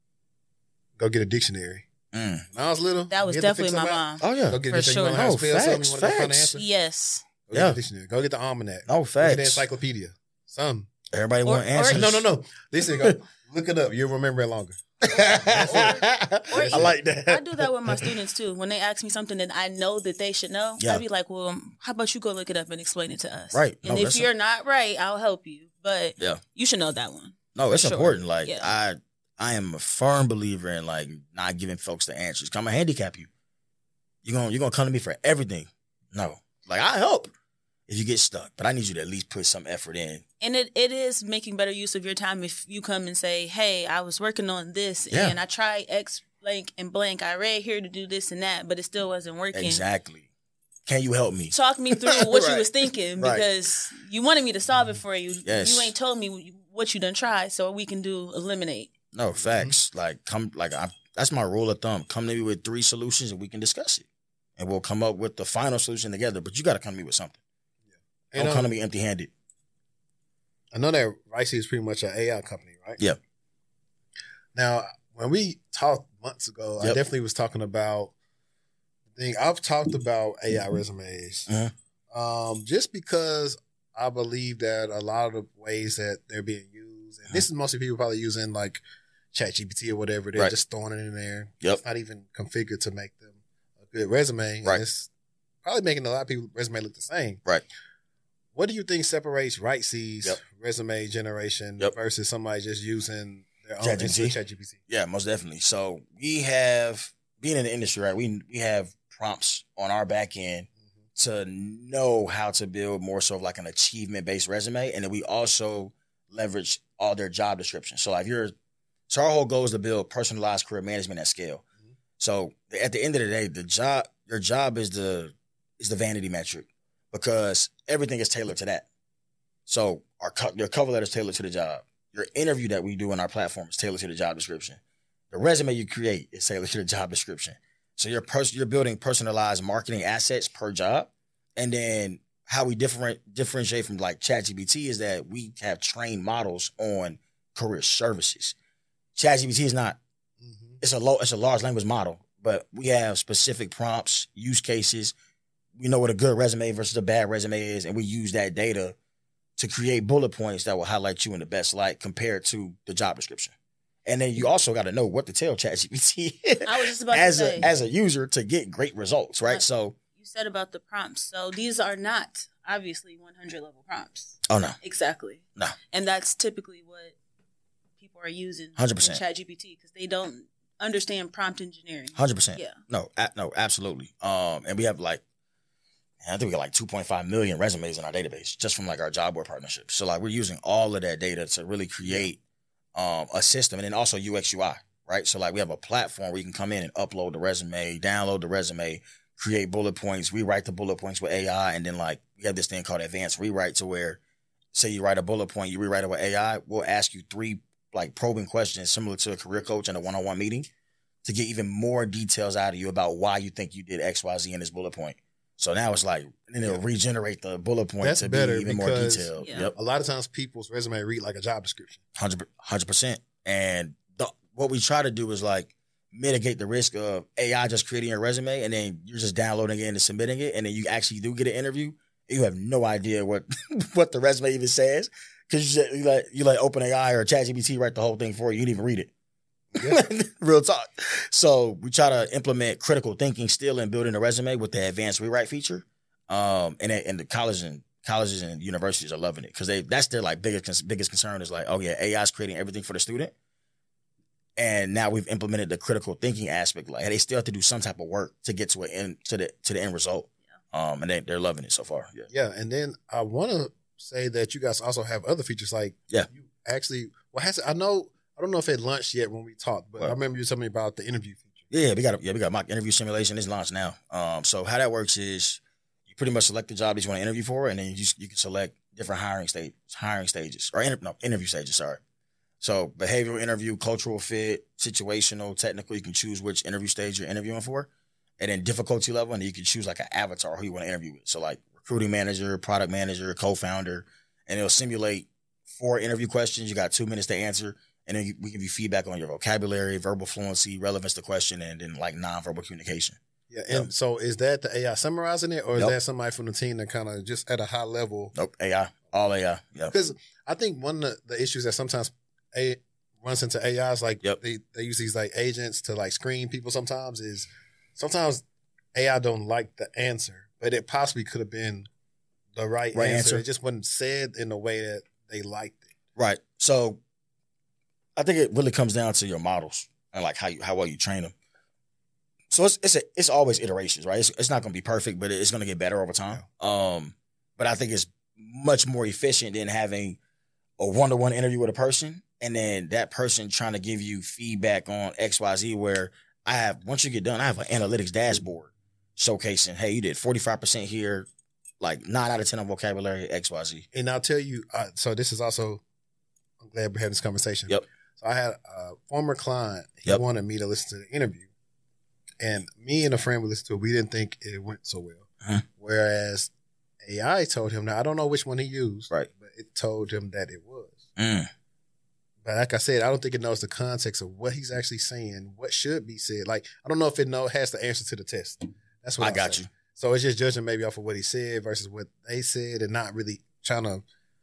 go get a dictionary. Mm. When I was little, That was you had to definitely fix my something out. mom. Oh, yeah. Go get For a dictionary. sure. You want to know how to Oh, spell something? facts, You want to find an facts. answer? Yes. Go Yeah. get the dictionary. Go get the almanac. No, Go get the facts. encyclopedia. Something. Everybody Or- want or- answers. No, no, no. Listen, go look it up. You'll remember it longer. I like that. I do that with my students too. When they ask me something that I know that they should know, Yeah. I'd be like, well, how about you go look it up and explain it to us? Right. And No, if that's a- you're not right, I'll help you. But Yeah. you should know that one. No, it's For sure. important. Like, Yeah. I I am a firm believer in, like, not giving folks the answers. I'm going to handicap you. You're going you're gonna come to me for everything. No. Like, I help if you get stuck. But I need you to at least put some effort in. And it, it is making better use of your time if you come and say, hey, I was working on this Yeah. and I tried X blank and blank. I read here to do this and that, but it still wasn't working. Exactly. Can you help me? Talk me through what you Right. was thinking Right. because you wanted me to solve it for you. Yes. You ain't told me what you done tried, so we can do eliminate. No, facts. Like, come, like, I, that's my rule of thumb. Come to me with three solutions and we can discuss it. And we'll come up with the final solution together. But you got to come to me with something. And, Don't um, come to me empty handed. I know that Ricey is pretty much an A I company, right? Yeah. Now, when we talked months ago, I Yep. definitely was talking about the thing. I've talked about A I resumes Mhm. um, just because I believe that a lot of the ways that they're being used, and this is mostly people probably using like ChatGPT or whatever, they're Right. just throwing it in there. Yep. It's not even configured to make them a good resume. And Right. it's probably making a lot of people's resume look the same. Right. What do you think separates Rightsea's Yep. resume generation Yep. versus somebody just using their own ChatGPT. ChatGPT? Yeah, most definitely. So we have, being in the industry, right, we we have prompts on our back end to know how to build more so of like an achievement-based resume. And then we also leverage all their job descriptions. So like you're, so our whole goal is to build personalized career management at scale. Mm-hmm. So at the end of the day, the job, your job is the is the vanity metric because everything is tailored to that. So our your cover letter is tailored to the job. Your interview that we do in our platform is tailored to the job description. The resume you create is tailored to the job description. So you're pers- you're building personalized marketing assets per job, and then how we different differentiate from like ChatGPT is that we have trained models on career services. ChatGPT is not. Mm-hmm. It's a low. It's a large language model, but we have specific prompts, use cases. We know what a good resume versus a bad resume is, and we use that data to create bullet points that will highlight you in the best light compared to the job description. And then you also got to know what to tell ChatGPT I was just about as to say. a as a user to get great results, right? Like, so you said about the prompts. So these are not obviously one hundred level prompts. Oh no, exactly. No, and that's typically what people are using one hundred percent in ChatGPT because they don't understand prompt engineering. one hundred percent. Yeah. No, a- no, absolutely. Um, and we have like, I think we got like two point five million resumes in our database just from like our job board partnerships. So like we're using all of that data to really create um, a system, and then also U X U I, right? So like we have a platform where you can come in and upload the resume, download the resume, create bullet points, rewrite the bullet points with A I, and then like we have this thing called advanced rewrite to where, say you write a bullet point, you rewrite it with A I, we'll ask you three like probing questions similar to a career coach in a one-on-one meeting to get even more details out of you about why you think you did X, Y, Z in this bullet point. So now it's like, and then it'll regenerate the bullet point That's to better be even more because detailed. Yeah. Yep. A lot of times people's resume read like a job description. one hundred percent. And the, what we try to do is like mitigate the risk of A I just creating a resume and then you're just downloading it and submitting it. And then you actually do get an interview. You have no idea what, what the resume even says. Cause you, you like, you like OpenAI or ChatGPT write the whole thing for you. You didn't even read it. Yeah. Real talk. So we try to implement critical thinking still in building a resume with the advanced rewrite feature. Um, and, and the colleges and colleges and universities are loving it because they that's their like biggest biggest concern is like, oh yeah, A I is creating everything for the student. And now we've implemented the critical thinking aspect. Like they still have to do some type of work to get to an end to the to the end result. Yeah. Um, and they they're loving it so far. Yeah. Yeah, and then I want to say that you guys also have other features like yeah. You actually, well, has I know. I don't know if it launched yet when we talked, but what? I remember you telling me about the interview feature. Yeah, we got a, yeah, we got mock interview simulation. It's launched now. Um, so how that works is you pretty much select the job that you want to interview for, and then you just, you can select different hiring stage hiring stages or inter, no interview stages. Sorry. So behavioral interview, cultural fit, situational, technical. You can choose which interview stage you're interviewing for, and then difficulty level, and then you can choose like an avatar who you want to interview with. So like recruiting manager, product manager, co-founder, and it'll simulate four interview questions. You got two minutes to answer. And then we give you feedback on your vocabulary, verbal fluency, relevance to question, and then like nonverbal communication. Yeah, and yep. So is that the A I summarizing it, or is nope. that somebody from the team that kind of just at a high level? Nope, A I, all A I. Yeah, because I think one of the, the issues that sometimes a runs into A I is like yep. they they use these like agents to like screen people. Sometimes is sometimes A I don't like the answer, but it possibly could have been the right, right answer. answer. It just wasn't said in a way that they liked it. Right. So I think it really comes down to your models and like how you how well you train them. So it's it's a, it's always iterations, right? It's, it's not going to be perfect, but it's going to get better over time. Um, but I think it's much more efficient than having a one-to-one interview with a person and then that person trying to give you feedback on X, Y, Z. Where I have once you get done, I have an analytics dashboard showcasing, hey, you did forty-five percent here, like nine out of ten on vocabulary X, Y, Z. And I'll tell you, uh, so this is also. I'm glad we're having this conversation. Yep. So I had a former client. He yep. wanted me to listen to the interview. And me and a friend we listened to it. We didn't think it went so well. Uh-huh. Whereas A I told him, now I don't know which one he used. Right. But it told him that it was. Mm. But like I said, I don't think it knows the context of what he's actually saying, what should be said. Like, I don't know if it know has the answer to the test. That's what I I'm got saying. you. So it's just judging maybe off of what he said versus what they said and not really trying to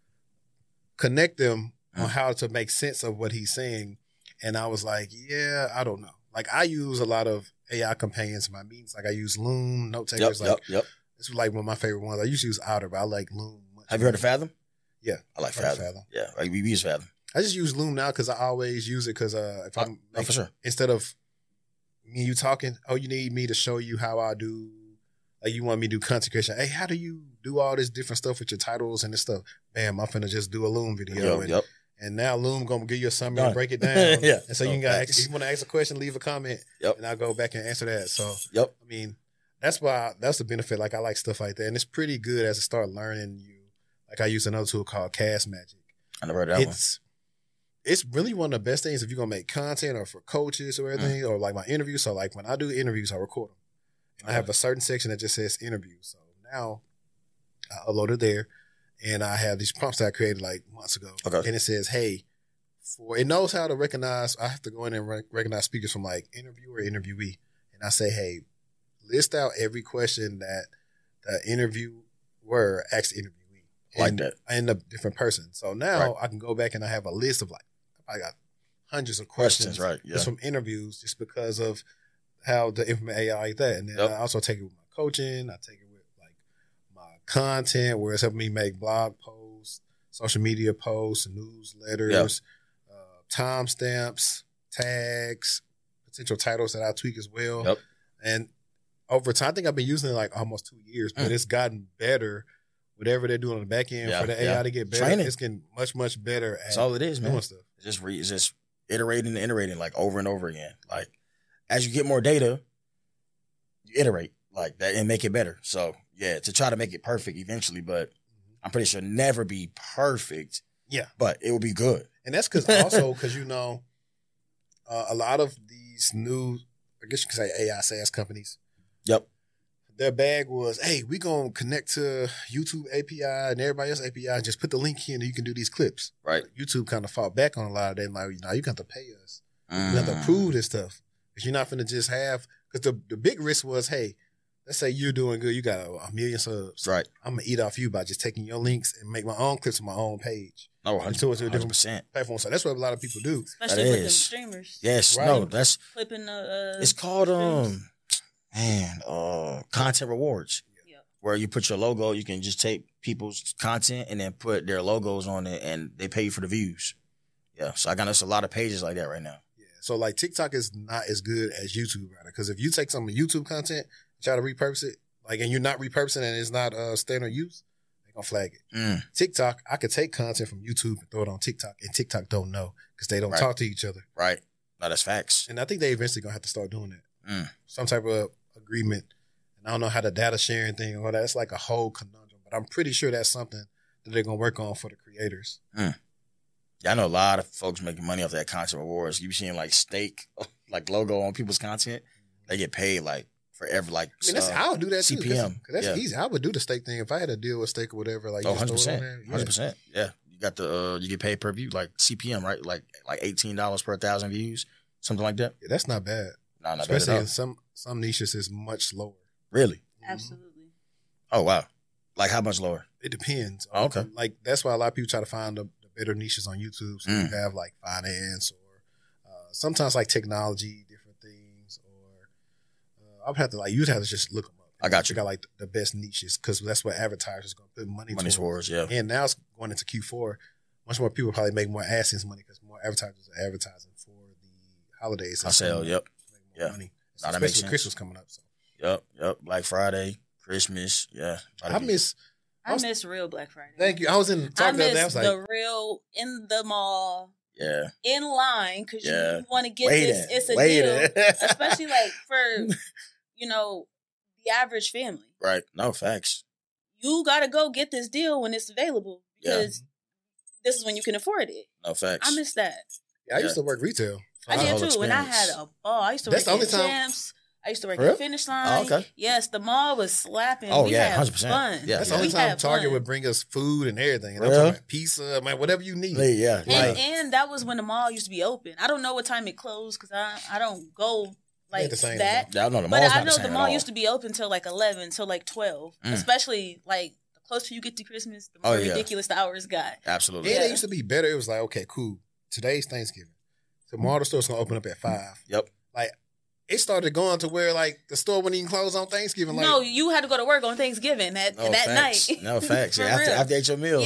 connect them on how to make sense of what he's saying. And I was like, yeah, I don't know. Like I use a lot of A I companions in my meetings. Like I use Loom, note takers. Yep, like, yep, yep. This was like one of my favorite ones. I used to use Otter, but I like Loom. Have you heard of Fathom? Yeah. I like Fathom. Fathom. Yeah, like we use Fathom. I just use Loom now because I always use it because uh, if I'm oh, for sure. Instead of me and you talking, oh, you need me to show you how I do. Like you want me to do content creation. Hey, how do you do all this different stuff with your titles and this stuff? Bam, I'm finna just do a Loom video. Yep, and yep. And now Loom gonna give you a summary Done. and break it down. Yeah. And so you Oh, can got facts. if you want to ask a question, leave a comment, Yep. and I'll go back and answer that. So Yep. I mean, that's why that's the benefit. Like I like stuff like that, and it's pretty good as I start learning. You like I use another tool called Cast Magic. I never heard of that It's it's really one of the best things if you're gonna make content or for coaches or everything or like my interviews. So like when I do interviews, I record them, and I have a certain section that just says interviews. So now I upload it there, and I have these prompts that I created like months ago, Okay. and it says, "Hey." For it knows how to recognize. I have to go in and rec- recognize speakers from like interviewer, interviewee, and I say, "Hey, list out every question that the interviewer asked the interviewee." Like and, that. and a different person. So now Right. I can go back and I have a list of like I got hundreds of Questions, questions, right, yeah. just from interviews, just because of how the information A I like that. And then Yep. I also take it with my coaching. I take it with like my content, where it's helping me make blog posts, social media posts, newsletters, uh, timestamps, tags, potential titles that I tweak as well. Yep. And over time, I think I've been using it like almost two years, but Mm. it's gotten better. Whatever they're doing on the back end Yeah, for the A I yeah. to get better, Training. it's getting much, much better at That's all it is, man. doing stuff. It's just re, it's just iterating and iterating like over and over again. Like as you get more data, you iterate like that and make it better. So yeah, to try to make it perfect eventually, but I'm pretty sure never be perfect. Yeah. But it will be good. And that's because also because, you know, uh, a lot of these new, I guess you could say A I SaaS companies, Yep. their bag was, hey, we're going to connect to YouTube A P I and everybody else A P I and just put the link in and you can do these clips. Right. YouTube kind of fought back on a lot of that. Like, now you got to pay us. You have to Mm. approve this stuff. Because you're not going to just have, because the, the big risk was, hey, let's say you're doing good. You got a, a million subs. Right. I'm going to eat off you by just taking your links and make my own clips on my own page. No, And so it's a one hundred different percent. platform. So that's what a lot of people do. Especially That with them is. streamers. Yes. Right. No, that's Flipping the. Uh, it's called streams. um man, uh content rewards. Yep. Where you put your logo, you can just take people's content and then put their logos on it and they pay you for the views. Yeah. So I got us a lot of pages like that right now. Yeah. So like TikTok is not as good as YouTube, right? Because if you take some of YouTube content, try to repurpose it, like, and you're not repurposing and it's not uh, standard use, they're gonna flag it. Mm. TikTok, I could take content from YouTube and throw it on TikTok, and TikTok don't know because they don't Right. talk to each other. Right. No, that's facts. And I think they eventually gonna have to start doing that. Mm. Some type of agreement. And I don't know how the data sharing thing or that. It's like a whole conundrum, but I'm pretty sure that's something that they're gonna work on for the creators. Yeah, I know a lot of folks making money off that content rewards. You be seeing like steak, like logo on people's content. They get paid like forever, like I mean, that's uh, I would do that too. C P M. Cause that's Yeah. easy. I would do the steak thing if I had a deal with steak or whatever. Like, oh, you just one hundred throw it on percent, there. one Yeah. hundred percent. Yeah, you got the uh, you get paid per view, like C P M, right? Like like eighteen dollars per thousand views, something like that. Yeah, that's not bad. No, not bad Especially at in all. some some niches is much lower. Really? Absolutely. Oh wow. Like how much lower? It depends. Oh, okay. Like that's why a lot of people try to find the, the better niches on YouTube. So Mm. you have like finance or uh, sometimes like technology, different things, or uh, I'd have to like you'd have to just look them up. I got you. Got like the, the best niches because that's what advertisers going to put money, Money towards. towards, yeah. And now it's going into Q four. Much more people probably make more AdSense money because more advertisers are advertising for the holidays. I sell, yep. Make more Yeah. money. Nah, that Especially makes with sense. Christmas coming up. So Yep, yep. Black Friday, Christmas, yeah. I miss. I I was- miss real Black Friday. Thank you. I was in I talking the other day. I miss was like, the real in the mall, Yeah. in line, because Yeah. you want to get Wait this. it. It's a Wait deal, it. especially like for you know the average family. Right. No, facts. You got to go get this deal when it's available Yeah. because this is when you can afford it. No facts. I miss that. yeah, I used Yeah. to work retail. I That's a did whole too, and I had experience. a ball. I used to That's work the at only time- Champs. I used to work For real? at Finish Line. Oh, okay. Yes, the mall was slapping. Oh, we yeah, had one hundred percent. fun. Yeah. That's Yeah. the only We time had Target fun. would bring us food and everything. And I'm Really? talking about pizza, man, whatever you need. Yeah, yeah. And, Like, and that was when the mall used to be open. I don't know what time it closed because I I don't go like the same that. yeah, I know the But mall's I not know the the same mall at all. used to be open till like eleven, till like twelve. Mm. Especially like the closer you get to Christmas, the Oh, more yeah. ridiculous the hours got. Absolutely. And Yeah. it used to be better. It was like, okay, cool. Today's Thanksgiving. Tomorrow the store's gonna open up at five. Yep. Like it started going to where like the store wouldn't even close on Thanksgiving. Like, no, you had to go to work on Thanksgiving that No that facts. night. No facts. For Yeah, after, real. after you ate your meal.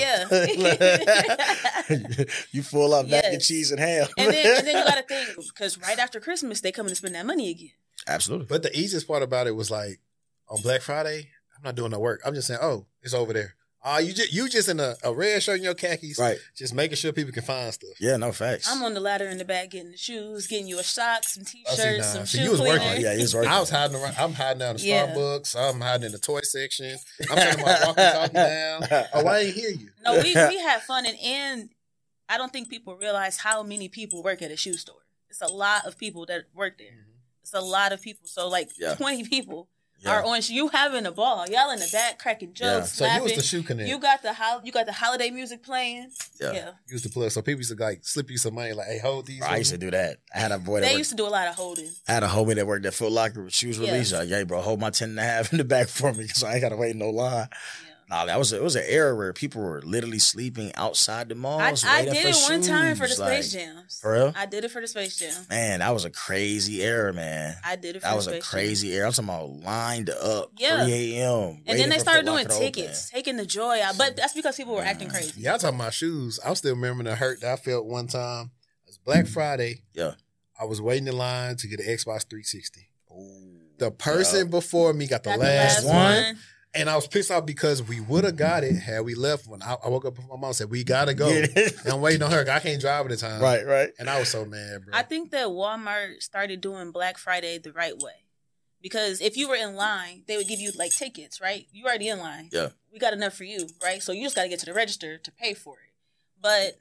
Yeah. You full up mac and Yes. cheese and ham. and then and then you got to think because right after Christmas they come in and spend that money again. Absolutely. But the easiest part about it was like on Black Friday, I'm not doing no work. I'm just saying, oh, it's over there. Uh, you just you just in a, a red shirt and your khakis, Right. just making sure people can find stuff. Yeah, no facts. I'm on the ladder in the back getting the shoes, getting you a sock, some Oh, see, t-shirts, nah. some See, shoe you was working. cleaner. Yeah, he was working. I was hiding around. I'm hiding down the Yeah. Starbucks. I'm hiding in the toy section. I'm taking my walkie-talkie down. Oh, I ain't hear you. No, we we had fun, and and I don't think people realize how many people work at a shoe store. It's a lot of people that work there. It's a lot of people. So like Yeah. twenty people Yeah. are on. You having a ball. Y'all in the back cracking jokes, So you laughing. was the shoe connect. You got the ho- you got the holiday music playing. Yeah. Yeah. You was the plug. So people used to like slip you some money, like, "Hey, hold these." Bro, I used to do that. I had a boy that They worked, used to do a lot of holding. I had a homie that worked at Foot Locker with shoes Yeah. released. Like, hey, bro, hold my ten and a half in the back for me because I ain't got to wait in no line. Nah, that was a, it was an era where people were literally sleeping outside the malls. I, I waiting did for it one time for the shoes, like, Space Jams. For real? I did it for the Space Jam. Man, that was a crazy era, man. I did it for That the was a Space crazy era. I'm talking about lined up, Yeah. three a.m. And then they started doing tickets. tickets, taking the joy out. But that's because people were acting crazy. Y'all talking about shoes. I'm still remembering the hurt that I felt one time. It was Black Friday. Yeah. I was waiting in line to get an Xbox three sixty. The person before me got the, Got last, the one. last one. And I was pissed off because we would have got it had we left. When I, I woke up, my mom said, "We gotta go." Yeah. And I'm waiting on her. I can't drive at the time. Right, right. And I was so mad, bro. I think that Walmart started doing Black Friday the right way. Because if you were in line, they would give you like tickets, right? You already in line. Yeah. We got enough for you, right? So you just got to get to the register to pay for it. But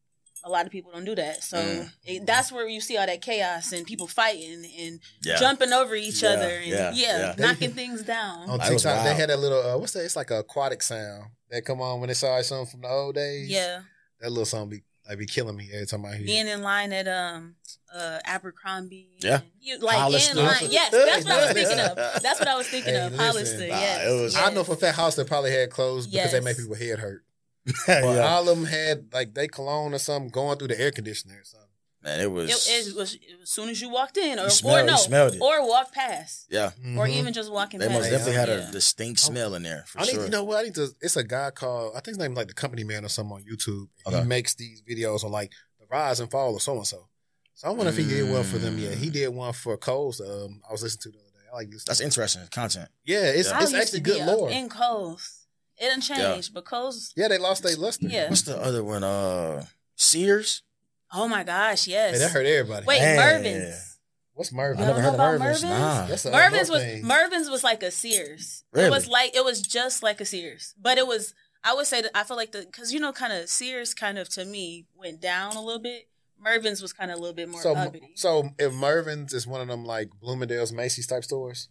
a lot of people don't do that. So Mm. it, that's where you see all that chaos and people fighting and Yeah. jumping over each Yeah, other and yeah, yeah, yeah. knocking things down. on That was TikTok, they wild. had that little, uh, what's that? It's like a aquatic sound that come on when they saw something from the old days. Yeah. That little song be like be killing me every time I hear it. Being in line at um uh Abercrombie. Yeah. And You, like Hollister. in line. Yes, that's what I was thinking of. That's what I was thinking Hey, of. listen. Hollister. Nah, Yes. it was- I yes. know for a fact Hollister probably had closed because they Yes. make people head hurt. But yeah. all of them had like they cologne or something going through the air conditioner or something. Man, it was. It, it was it was as soon as you walked in, or, You smelled- or you no, smelled it. or walked past, yeah. or Mhm. even just walking They past. most definitely had Yeah. a distinct smell in there, for I need sure. to know what I need to. It's a guy called I think his name is like the Company Man or something on YouTube. He Okay. makes these videos on like the rise and fall of so and so. So I wonder if he did one for them yet. He did one for Coles. Um, I was listening to the other day. I like listening. That's interesting content. Yeah, it's Yeah. I it's used actually to be good up lore. in Coles. It didn't change, but Coles. Yeah, they lost their luster. Yeah. What's the other one? Uh, Sears. Oh my gosh, yes. Hey, that hurt everybody. Wait, Man. Mervin's. What's I Mervin? You never don't heard know of about Mervin's. Mervin's? Nah. That's a Mervin's Upload was thing. Mervin's was like a Sears. It Really? was like it was just like a Sears, but it was. I would say that I feel like the because you know kind of Sears kind of to me went down a little bit. Mervin's was kind of a little bit more So, uppity. so if Mervin's is one of them like Bloomingdale's, Macy's type stores,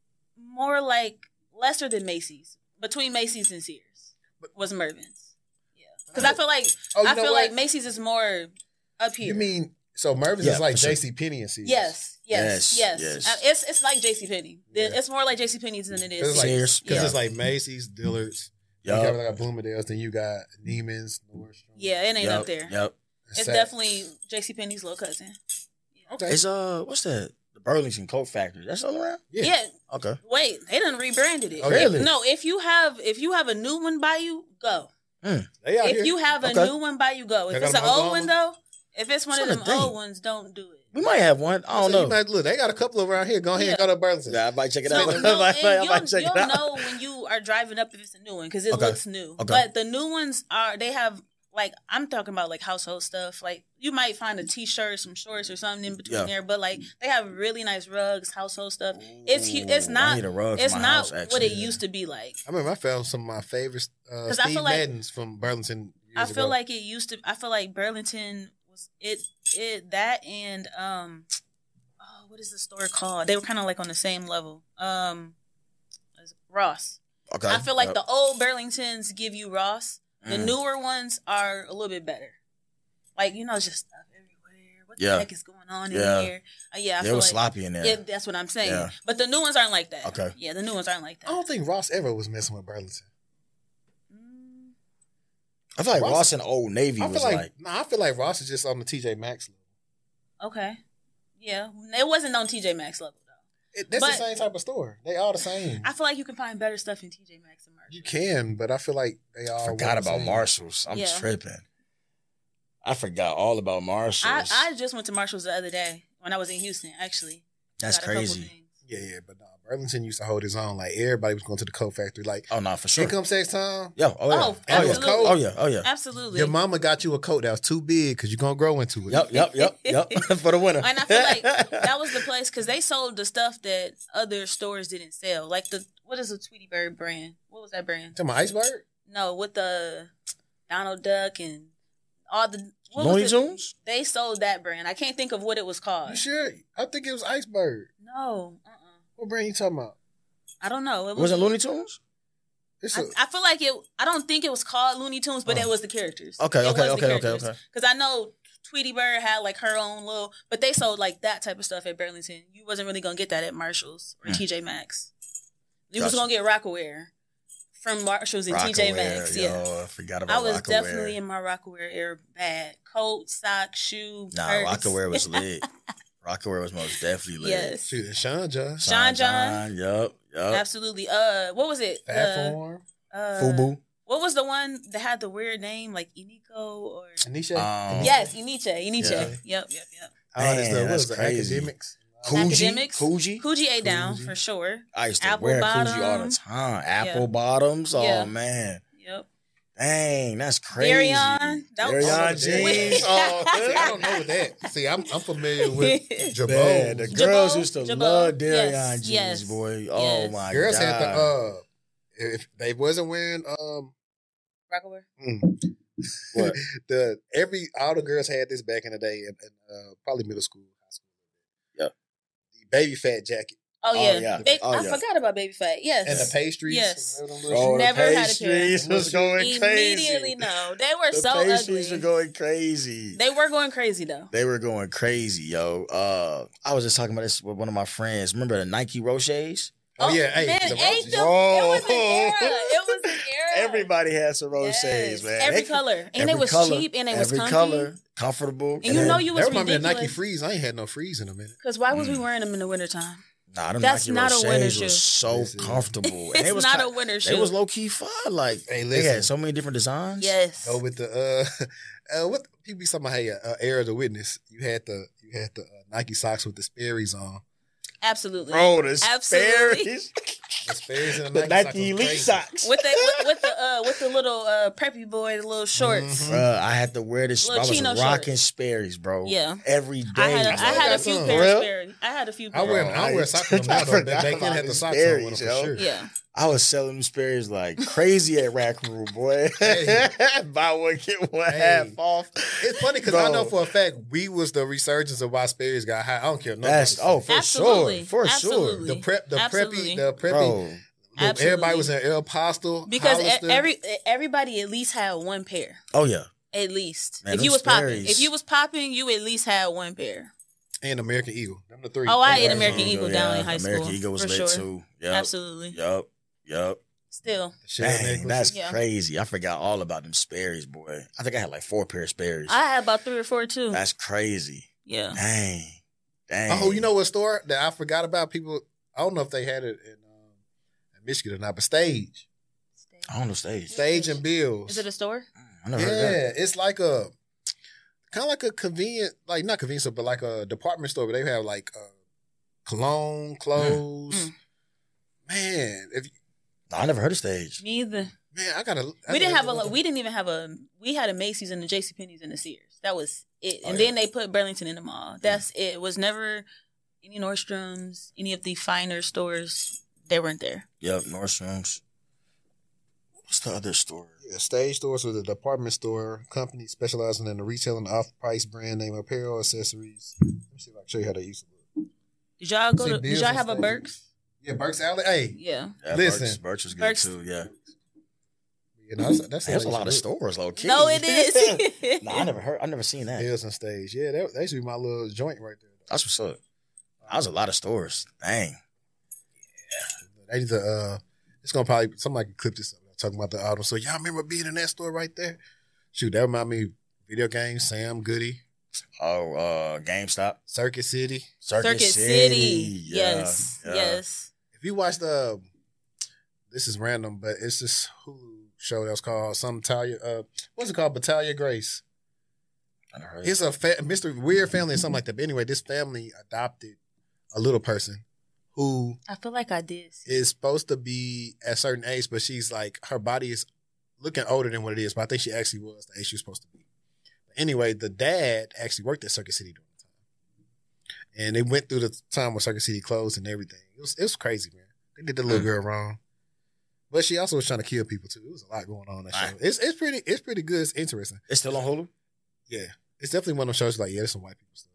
More like lesser than Macy's. Between Macy's and Sears was Mervin's. Yeah, because I feel like Oh, you I know feel what? like Macy's is more up here. you mean so Mervin's Yeah, is like for sure. J C Penney and Sears? Yes, yes, Yes, yes. yes. Uh, it's it's like JCPenney. Yeah. It's more like JCPenney's than it is It's like Sears. because Yeah. it's like Macy's, Dillard's. You Yup. got like Bloomingdale's, then you got Neiman's, Nordstrom. Yeah, it ain't Yep. up there. Yep. It's Saks. definitely JCPenney's little cousin. okay. It's uh, what's that? The Burlington Coat Factory. That's still around. Yeah. Yeah. Okay. Wait, they done rebranded it. Oh, really? If- no, if you have if you have a new one by you, go. They out If here. you have a Okay. new one by you, go. If They it's got an them old Oklahoma? one though, if it's one I'm of them trying to think. old ones, don't do it. We might have one. I don't So you know. might- look, they got a couple around here. Go ahead Yeah. and go to Burlington. Yeah, I might check it So out. you'll, I and might, I you'll, might check you'll it out. know when you are driving up if it's a new one because it Okay. looks new. Okay. But the new ones are they have like I'm talking about like household stuff. Like you might find a t-shirt, some shorts, or something in between Yeah. there. But like they have really nice rugs, household stuff. It's hu- it's Ooh, I not need a rug for it's my not house, what actually. it used to be like. I remember I found some of my favorites. Uh, 'Cause I Steve feel like- Madden's from Burlington. I years feel ago. like it used to. I feel like Burlington was it. It that and um, oh, what is the store called? They were kind of like on the same level. Um, Ross. Okay. I feel like Yep. the old Burlingtons give you Ross. The Mm. newer ones are a little bit better. Like you know, it's just stuff everywhere. What the Yeah. heck is going on Yeah. in here? Uh, yeah, I It feel was like sloppy in there. yeah, that's what I'm saying. Yeah. But the new ones aren't like that. Okay. Yeah, the new ones aren't like that. I don't think Ross ever was messing with Burlington. Mm. I feel like Ross- Ross and Old Navy I was feel like, like, nah, I feel like Ross is just on the T J Maxx level. Okay. Yeah, it wasn't on T J Maxx level though. It, that's But- the same type of store. They all the same. I feel like you can find better stuff in T J Maxx and Marshall. You can, but I feel like they all I forgot one the about same. Marshalls. I'm Yeah. tripping. I forgot all about I, Marshalls. I just went to Marshall's the other day when I was in Houston. Actually, That's Got a couple crazy. things. Yeah, yeah, but no, Burlington used to hold his own. Like everybody was going to the coat factory. Like, Oh no, for sure. income tax time. Yo, oh yeah, Oh, oh, yeah. absolutely. oh yeah, oh yeah. Absolutely. Your mama got you a coat that was too big because you're gonna grow into it. Yep, yep, yep, yep. For the winter. And I feel like that was the place because they sold the stuff that other stores didn't sell. Like the what is the Tweety Bird brand? What was that brand? Tell my iceberg. No, with the Donald Duck and all the what Looney was it? Tunes? They sold that brand. I can't think of what it was called. You sure? I think it was iceberg. No, uh, uh What brand you talking about? I don't know. It was, Was it Looney Tunes? It's I, a, I feel like it. I don't think it was called Looney Tunes, but Oh. it was the characters. Okay, It okay, was the okay, okay, characters. okay. Because I know Tweety Bird had like her own little, but they sold like that type of stuff at Burlington. You wasn't really gonna get that at Marshalls or Mm. T J Maxx. You was Gotcha. gonna get Rockaware from Marshalls and T J Maxx. Rockaware, Yeah, yo, I forgot about I was Rockaware. definitely in my Rockaware era bad. Coat, sock, shoe. Nah, purse. Rockaware was lit. Rockaware was most definitely lit. Yes, shoot, it's Sean John. Sean John. Yup, yup. absolutely. Uh, what was it? Fat Uh, Form. uh, Fubu. What was the one that had the weird name like Iniko or? Anisha. Um, Yes, Iniche. Iniche. Yeah. Yep, yep, yep. I understand. Man, What that's was the crazy. academics? Coogee. Academics. Coogee. Coogee A down Coogee. for sure. I used to Apple wear Coogee all the bottom. time. Apple Yeah. bottoms. Oh, Yeah. man. Yep. Dang, that's crazy. Darion. That was- Darion jeans. Oh, See, I don't know what that. See, I'm I'm familiar with Jabot. Man, the Jabot, girls used to Jabot, love Darion yes, jeans, yes, boy. Oh, yes. my Girls God. had the uh, if they wasn't wearing um, Rockaware. mm, What? the every all the girls had this back in the day, in, in uh, probably middle school, high school. Yep. The baby fat jacket Oh, Oh, yeah. yeah. Ba- Oh, I yeah. forgot about Baby Fat. Yes. and the pastries. Yes. and the little Oh, shit. Never the had a pair. pastries was going crazy. Immediately, no. They were The so pastries ugly. were going crazy. They were going crazy, though. They were going crazy, yo. Uh, I was just talking about this with one of my friends. Remember the Nike Roches? Oh, yeah, hey, man, the ain't Roaches. them, it was an era. It was an era. Everybody had some Roches, Yes. man. Every They- color. And every it was color, cheap and it was every comfy. color, comfortable. And you know you That was remind me of Nike ridiculous. Freeze. I ain't had no freeze in a minute. Because why was we Mm. wearing them in the wintertime? Nah, them That's Nike not a Roches winter was shoe. so Yes, it is. comfortable. And It's it was not ki- a winter It shoe. was low key fun. Like Hey, they listen. had so many different designs. Yes. Go with the uh, uh what people be talking about? Hey, uh, Air the Witness. You had the you had the uh, Nike socks with the Sperry's on. Absolutely. Bro, the Absolutely. Sperry's. The Sperry's and the, the Nike, Nike socks was Elite crazy. socks. With the with, with the uh with the little uh preppy boy, the little shorts. Mhm. Bruh, I had to wear this. I Little was chino rocking shorts. Sperry's, bro. Yeah. Every day. I had a, I I still had a got few some. pairs For real? of Sperry. I had a few I pairs. wear Bro, I wear I- socks with them I now though. Back forgot then about had the the socks on with them Sperry's, for yo. sure. Yeah. I was selling them Sperry's like crazy at Rack Room, boy. Hey. Buy one, get one Hey. half off. It's funny because I Bro. know for a fact we was the resurgence of why Sperry's got high. I don't care. That's nobody oh says. for Absolutely. sure, for Absolutely. the prep, the Absolutely. preppy, the preppy. sure, bro. the- everybody Absolutely. was in El Postal Because e- Hollister. every everybody at least had one pair. Oh yeah, At least. Man, if you them was popping. Sperry's. If you was popping, you at least had one pair. and American Eagle. Them the three. Oh, I ate Everybody American was on Eagle the- down yeah. in high American school, Eagle was for lit sure. too. Yep. Absolutely. Yup. Yup. Still. shell Dang, necklaces. that's Yeah. crazy. I forgot all about them Sperry's, boy. I think I had like four pair of Sperry's. I had about three or four too. That's crazy. Yeah. Dang. Dang. Oh, you know what store that I forgot about? People, I don't know if they had it in, um, in Michigan or not, but Stage, I don't know stage. Stage and Bills. Is it a store? I never heard of that. Yeah, it's like a kind of like a convenient, like not convenience store, but like a department store. But they have like uh, cologne, clothes. Mm. Man, if No, I never heard of stage. Me either. man, I gotta. I We didn't gotta have a. look lo- up- We didn't even have a. We had a Macy's and a JCPenney's and a Sears. That was it. Oh, And yeah. then they put Burlington in the mall. That's it. It was never any Nordstroms, any of the finer stores. They weren't there. Yep, Nordstrom's. What's the other store? Yeah, Stage stores was a department store company specializing in the retail and off-price brand name apparel accessories. Let me see if I can show you how they used to look. Did y'all go? See, To, did Bills y'all and have a Stages. Burks? Yeah, Burks Alley. Hey, Yeah. Yeah, Listen. Birch, Birch was good Burke's- too. Yeah, you know, that's, that's how there's they a lot of used to look. stores, low key. No, it is. no, I never heard. I never seen that. Hills and Stage. Yeah, that, that used to be my little joint right there. That's what's up. That was a lot of stores. Dang. They need to, uh, it's gonna probably somebody can clip this up talking about the album. So y'all remember being in that store right there? Shoot, that remind me of video games, Sam Goody, Oh, uh, GameStop, Circuit City. Circuit, Circuit City. City. Yeah, Yes. yeah. Yes. If you watch the, this is random, but it's this Hulu show that was called some Talia. Uh, what's it called? Battalion Grace. I never heard. It's a fa- Mister Weird family or something like that. But anyway, this family adopted a little person who I feel like I did. is supposed to be at a certain age, but she's like, her body is looking older than what it is, but I think she actually was the age she was supposed to be. But anyway, the dad actually worked at Circuit City during the time. And they went through the time when Circuit City closed and everything. It was it was crazy, man. They did the little girl wrong. But she also was trying to kill people too. It was a lot going on in that show. It's it's pretty it's pretty good. It's interesting. It's still on Hulu? Yeah. It's definitely one of them shows like, yeah, there's some white people stuff.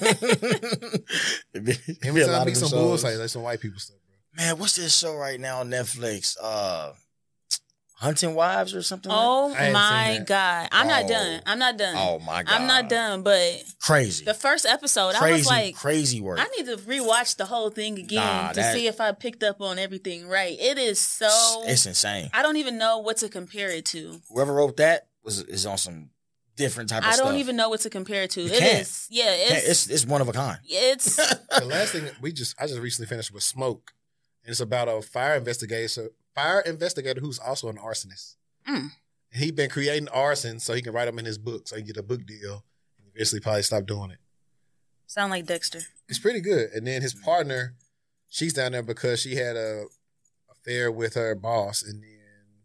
It be, it be Every a time lot I of meet them some bulls, shows. like, there's some white people stuff, bro. Man, what's this show right now on Netflix? Uh, Hunting Wives or something? Oh I ain't my seen that. God. I'm not Oh. done. I'm not done. Oh my God. I'm not done, but Crazy. the first episode, crazy, I was like, crazy work. I need to rewatch the whole thing again Nah, to that- see if I picked up on everything right. It is so. It's insane. I don't even know what to compare it to. Whoever wrote that was is on some different type of I stuff. don't even know what to compare it to. You It can't. is, yeah, Can't- it's, It's it's one of a kind. it's, The last thing we just I just recently finished with Smoke. And it's about a fire investigator fire investigator who's also an arsonist. Mm. And he been creating arson so he can write them in his book so he can get a book deal and eventually probably stop doing it. sound like Dexter. It's pretty good. And then his partner, she's down there because she had a affair with her boss, and then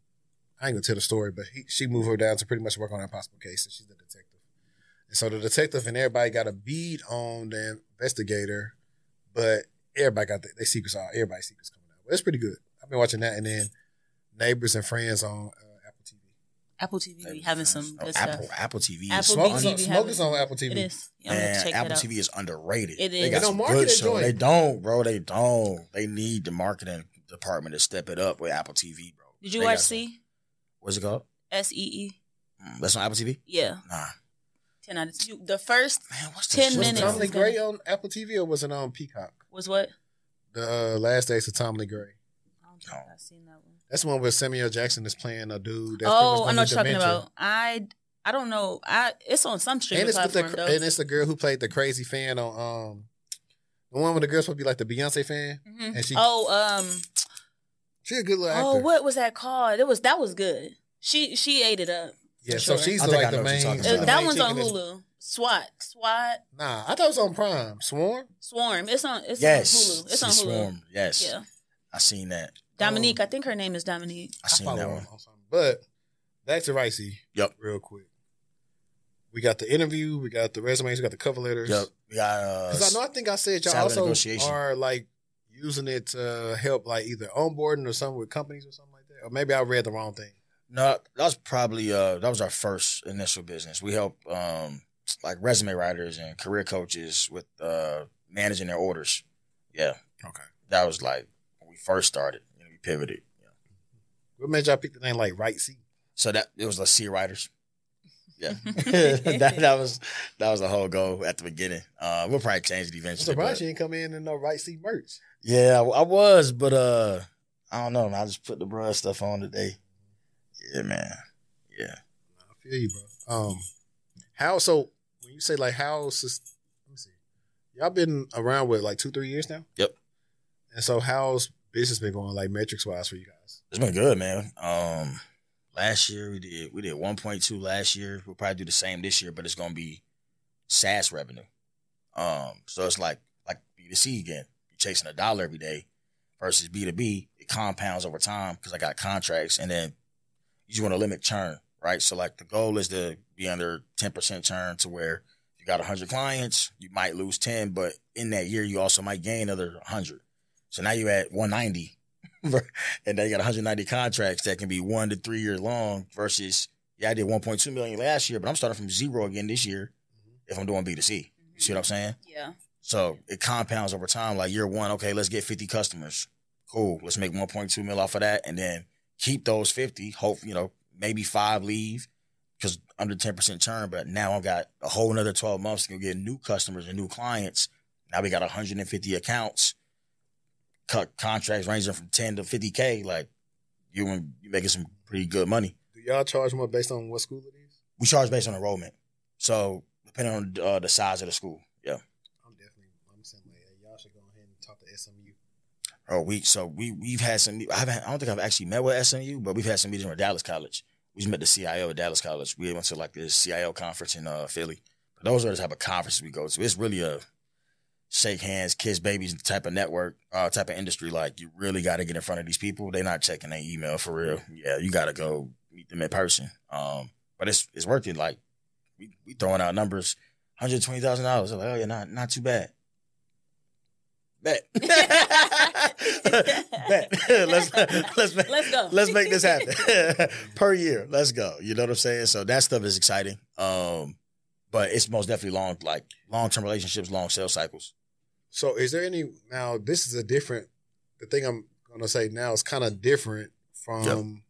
I ain't gonna tell the story, but he, she moved her down to pretty much work on an impossible case, and she's the detective. And so the detective and everybody got a bead on the investigator, but everybody got their secrets out. Everybody's secrets coming out. But it's pretty good. I've been watching that, and then Neighbors and Friends on uh, Apple T V. Apple T V be having some Oh, good Apple stuff. Apple T V. Apple is Smoke T is V on, be Smoke having is on Apple T V. It is. I'm gonna Man, check Apple that out. T V is underrated. It They is. got They some don't market good it, show. joint. They don't, bro. They don't. They need the marketing department to step it up with Apple T V, bro. Did you They watch got some- C? What's it called? S E E? Mm, That's on Apple T V? Yeah. Nah. ten out of ten. The first Man, what's ten this Was shit, minutes bro? Tom Lee is gonna- Gray on Apple T V or was it on Peacock? was what? The uh, Last Days of Tom Lee Gray. I don't think I've seen that one. That's the one where Samuel Jackson is playing a dude. That's Oh, pretty much I know what you're talking dementia. about. I I don't know. I it's on some streaming And it's with platform the though. and it's the girl who played the crazy fan on um the one where the girl's supposed to be like the Beyonce fan. Mhm. And she oh um she's a good little actor. oh what was that called? It was that was good. She she ate it up. yeah, for so sure. she's I the, think I like know the what you're main. talking Uh, about. she's the that main one's chick on in this- Hulu. SWAT SWAT Nah, I thought it was on Prime. Swarm. Swarm. It's on it's Yes. on Hulu. It's on she Hulu. swarmed. Yes. Yeah. I seen that. Dominique. I think her name is Dominique. I seen follow that her one. on something. But back to Ricey. Yep. Real quick. We got the interview. We got the resumes. We got the cover letters. Yep. We got uh Because I know I think I said y'all salary also negotiation. are like using it to help like either onboarding or something with companies or something like that. Or maybe I read the wrong thing. No, that was probably uh that was our first initial business. We help um like resume writers and career coaches with uh managing their orders. Yeah. Okay. That was like when we first started. You know, we pivoted. Yeah. What made y'all pick the name like Right Seat? So that it was the C writers. Yeah. that that was that was the whole goal at the beginning. Uh we'll probably change it I'm eventually. surprised but- you didn't come in in no Right Seat merch. Yeah, I, I was, but uh I don't know, man. I just put the bruh stuff on today. Yeah, man. Yeah. I feel you, bro. Um, how so? When you say like how, sus- let me see. Y'all been around with like two, three years now. Yep. And so how's business been going, like metrics wise, for you guys? It's been good, man. Um, last year we did we did one point two last year. We'll probably do the same this year, but it's gonna be SaaS revenue. Um, so it's like like B two C again. You're chasing a dollar every day versus B two B. It compounds over time because I got contracts, and then you just want to limit churn, right? So like the goal is to be under ten percent churn to where if you got one hundred clients, you might lose ten, but in that year you also might gain another one hundred. So now you're at one ninety. And then you got one hundred ninety contracts that can be one to three years long versus, yeah, I did one point two million last year, but I'm starting from zero again this year if I'm doing B two C. You see what I'm saying? Yeah. So it compounds over time. Like year one, okay, let's get fifty customers. Cool. Let's make one point two mil off of that and then keep those fifty. Hope, you know, maybe five leave because under ten percent churn. But now I've got a whole another twelve months to go get new customers and new clients. Now we got one hundred fifty accounts. Cut contracts ranging from ten to fifty K. Like you you making some pretty good money. Do y'all charge more based on what school it is? We charge based on enrollment. So depending on uh, the size of the school. Yeah. I'm definitely. I'm saying like, hey, y'all should go ahead and talk to S M U. Oh, we so we we've had some. I haven't. I don't think I've actually met with S M U, but we've had some meetings with Dallas College. We just met the C I O at Dallas College. We went to like this C I O conference in uh, Philly. But those are the type of conferences we go to. It's really a shake hands, kiss babies type of network, uh, type of industry. Like, you really got to get in front of these people. They're not checking their email for real. Yeah, you got to go meet them in person. Um, but it's it's working. Like, we we throwing out numbers, one hundred twenty thousand dollars. Like, oh yeah, not not too bad. Bet. Bet. let's let's make, Let's go. Let's make this happen per year. Let's go. You know what I'm saying? So that stuff is exciting. Um, but it's most definitely long, like long term relationships, long sales cycles. So is there any, now this is a different, the thing I'm going to say now is kind of different from, Yep. I'm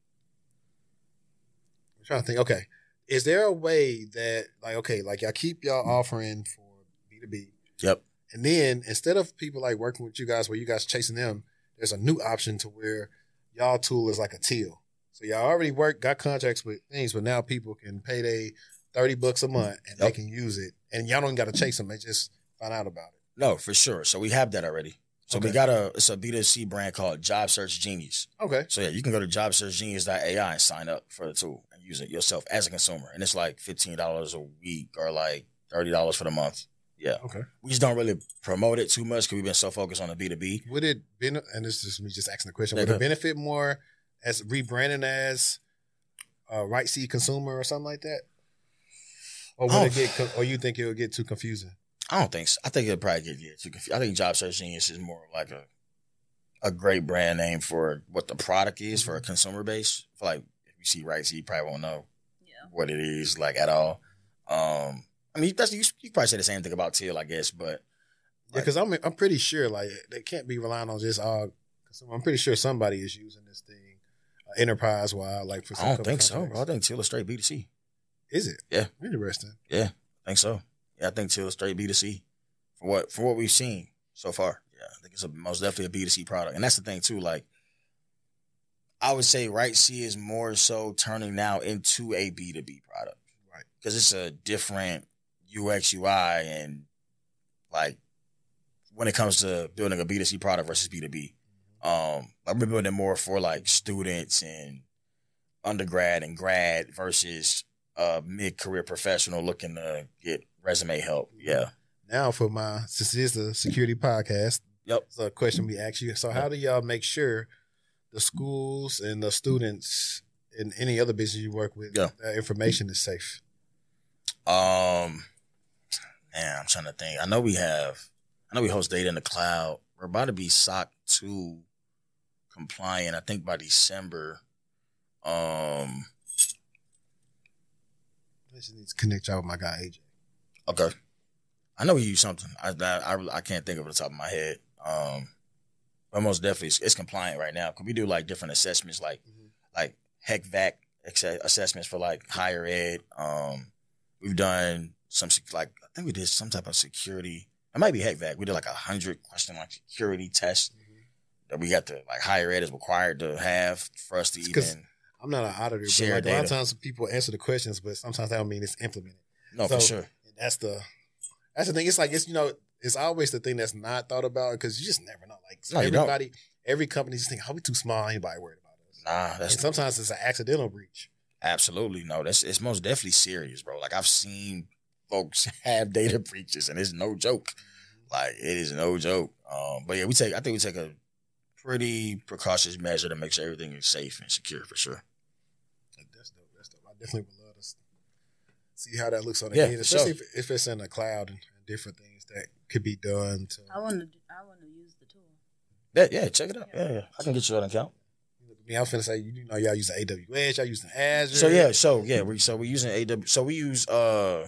trying to think, okay, is there a way that, like, okay, like y'all keep y'all offering for B two B, Yep. and then instead of people like working with you guys where you guys chasing them, there's a new option to where y'all tool is like a teal. So y'all already work, got contracts with things, but now people can pay they thirty bucks a month and Yep. they can use it. And y'all don't got to chase them. They just find out about it. No, for sure. So we have that already. So Okay. we got a, it's a B two C brand called Job Search Genius. Okay. So yeah, you can go to job search genius dot A I and sign up for the tool and use it yourself as a consumer. And it's like fifteen dollars a week or like thirty dollars for the month. Yeah. Okay. We just don't really promote it too much because we've been so focused on the B two B. Would it ben- and this is me just asking the question, Yeah, would go it ahead. benefit more as rebranding as uh, Right Seed Consumer or something like that? Or would Oh. it get co- or you think it would get too confusing? I don't think so. I think it'll probably get yeah, too confused. I think Job Search Genius is more like a a great brand name for what the product is for a consumer base. I feel like if you see Right Seed, you probably won't know Yeah. what it is like at all. Um, I mean, that's you, you can probably say the same thing about Teal, I guess, but Yeah, because I'm I'm pretty sure like they can't be relying on just all consumer. I'm pretty sure somebody is using this thing uh, enterprise wide. Like for some I don't couple think so, contracts. bro. I think Teal is straight B two C. Is it? Yeah. Interesting. Yeah, I think so. Yeah, I think Teal is straight B two C for what for what we've seen so far. Yeah, I think it's a, most definitely a B two C product, and that's the thing too. Like, I would say Right C is more so turning now into a B two B product, Right. because it's a different U X U I and like when it comes to building a B two C product versus B two B. Um, I've been building it more for like students and undergrad and grad versus a mid-career professional looking to get resume help. Yeah. Now for my, since it is a security podcast, Yep. it's a question we ask you. So how do y'all make sure the schools and the students and any other business you work with, Yeah. that information is safe? Um, man, I'm trying to think. I know we have, I know we host data in the cloud. We're about to be S O C two compliant, I think by December. Um, I just need to connect y'all with my guy A J. okay. I know we use something. I, I, I, I can't think of it off the top of my head. Um, but most definitely it's, it's compliant right now. Cause we do like different assessments, like, Mhm. like H E C V A C ass- assessments for like higher ed. Um, we've done some, sec- like, I think we did some type of security. It might be H E C V A C. We did like a hundred question, like security test that we got to, like, higher ed is required to have for us to It's 'cause even. I'm not an auditor, Share but like a lot of data. times people answer the questions, but sometimes that don't mean it's implemented. No, So- for sure. And that's the that's the thing. It's like it's you know it's always the thing that's not thought about because you just never know. Like No, you don't. everybody, every company just think, "Oh, we too small. Anybody worried about us?" Nah, that's And sometimes it's an accidental breach. absolutely no. That's it's most definitely serious, bro. Like I've seen folks have data breaches, and it's no joke. Like it is no joke. Um, but yeah, we take. I think we take a pretty precautious measure to make sure everything is safe and secure for sure. That's dope. That's dope. I definitely would love to s- see how that looks on the Yeah, end, for especially sure. if, if it's in the cloud and different things that could be done. To, I want to. I want to use the tool. Yeah, yeah, check it out. Yeah, yeah. I can get you on account. I mean, I was gonna say you know y'all using A W S, y'all using Azure. So yeah, so yeah, we so we using A W. So we use uh,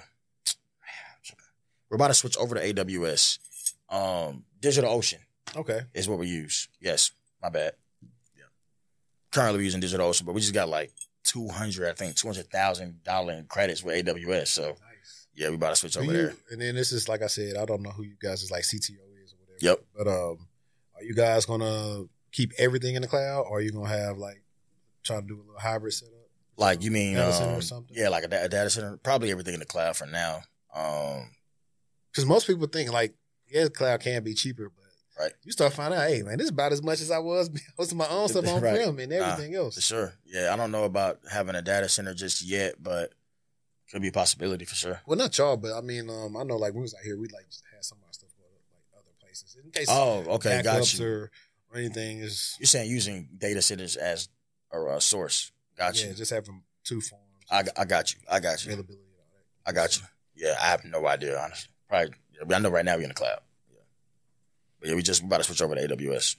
we're about to switch over to A W S. Um, DigitalOcean Okay. is what we use. Yes, my bad. Yeah. Currently we're using DigitalOcean, but we just got like two hundred, I think, two hundred thousand dollars in credits with A W S. So Nice. yeah, we about to switch Do over you- there. and then this is like I said, I don't know who you guys is like C T O is or whatever. Yep. But um, are you guys gonna keep everything in the cloud, or are you gonna have like try to do a little hybrid setup? Like you mean, Data center or um, something? yeah, like a, da- a data center. Probably everything in the cloud for now. Um, Because most people think like, yeah, cloud can be cheaper, but Right. you start finding out, hey man, this is about as much as I was hosting my own stuff on Right. prem and everything for else. sure. Yeah, I don't know about having a data center just yet, but could be a possibility for sure. Well, not y'all, but I mean, um, I know like when we was out here, we like just had some of our stuff go to like other cases. In case Oh, okay, got backups you. or, or anything is. You're saying using data centers as a uh, source. Got Yeah, you. just having two forms. I, I got you. I got you. Availability and all that. I got you. Yeah, I have no idea, honestly. Probably. I know right now we're in the cloud. Yeah. But yeah, we just we about to switch over to A W S.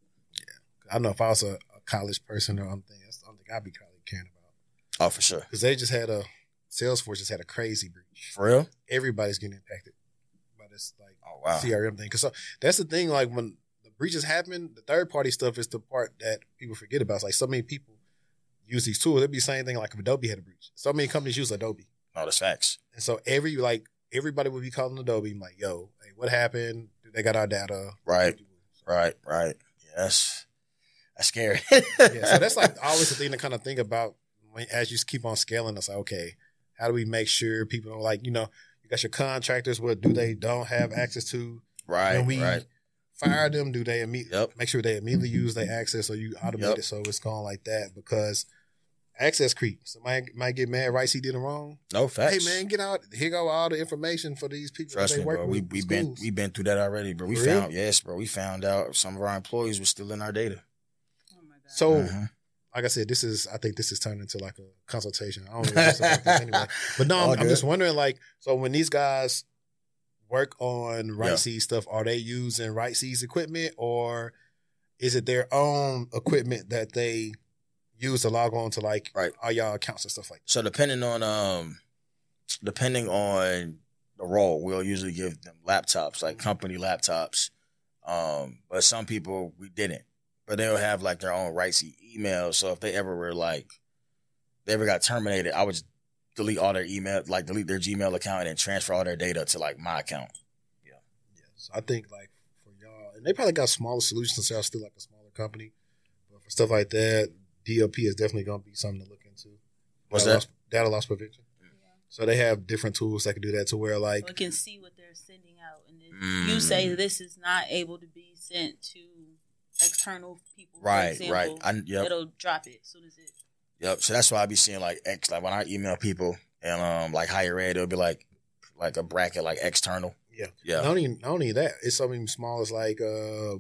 I don't know if I was a, a college person or something. That's the only thing I'd be probably caring about. Oh, for sure. Because they just had a Salesforce just had a crazy breach. For real? Everybody's getting impacted by this like Oh, wow. C R M thing. Because so, that's the thing. Like when the breaches happen, the third party stuff is the part that people forget about. It's like so many people use these tools. It'd be the same thing like if Adobe had a breach. So many companies use Adobe, No, that's facts. and so every like everybody would be calling Adobe like, "Yo, hey, what happened? They got our data." Right. Right, right. Yes. That's scary. Yeah, so that's like always the thing to kind of think about when, as you keep on scaling. It's like, okay, how do we make sure people don't like, you know, you got your contractors, what do they don't have access to? Right, When we right. fire them, do they immediately Yep. make sure they immediately use their access or you automate Yep. it so it's going like that? Because access creep. Somebody might get mad, right? He did it wrong. No facts. Hey man, get out. Here go all the information for these people. Trust that they me, work bro. with We in we been schools. we been through that already, bro. We For real? found yes, bro. We found out some of our employees were still in our data. Oh my god. So, Mhm. like I said, this is. I think this is turned into like a consultation. I don't know what's about this anyway. But no, All I'm, I'm just good. wondering, like, so when these guys work on Yeah. Right Seed stuff, are they using Right Seed's equipment, or is it their own equipment that they use to log on to like Right. all y'all accounts and stuff like that? So depending on um, depending on the role, we'll usually give them laptops, like company laptops. Um, but some people we didn't, but they'll have like their own Right Seed email. So if they ever were like, they ever got terminated, I would just delete all their email, like delete their Gmail account and then transfer all their data to like my account. Yeah. So I think like for y'all, and they probably got smaller solutions since y'all still like a smaller company. But for stuff like that, D L P is definitely going to be something to look into. What's data that? Loss, data loss prevention. So they have different tools that can do that to where like So it can see what they're sending out, and if Mm. you say this is not able to be sent to external people, for Right, example, right. I, yep. it'll drop it as soon as it. Yep. So that's why I be seeing like X, like when I email people and um like higher ed, it'll be like like a bracket like external. yeah. Yeah. Not only not only that, it's something small as like uh,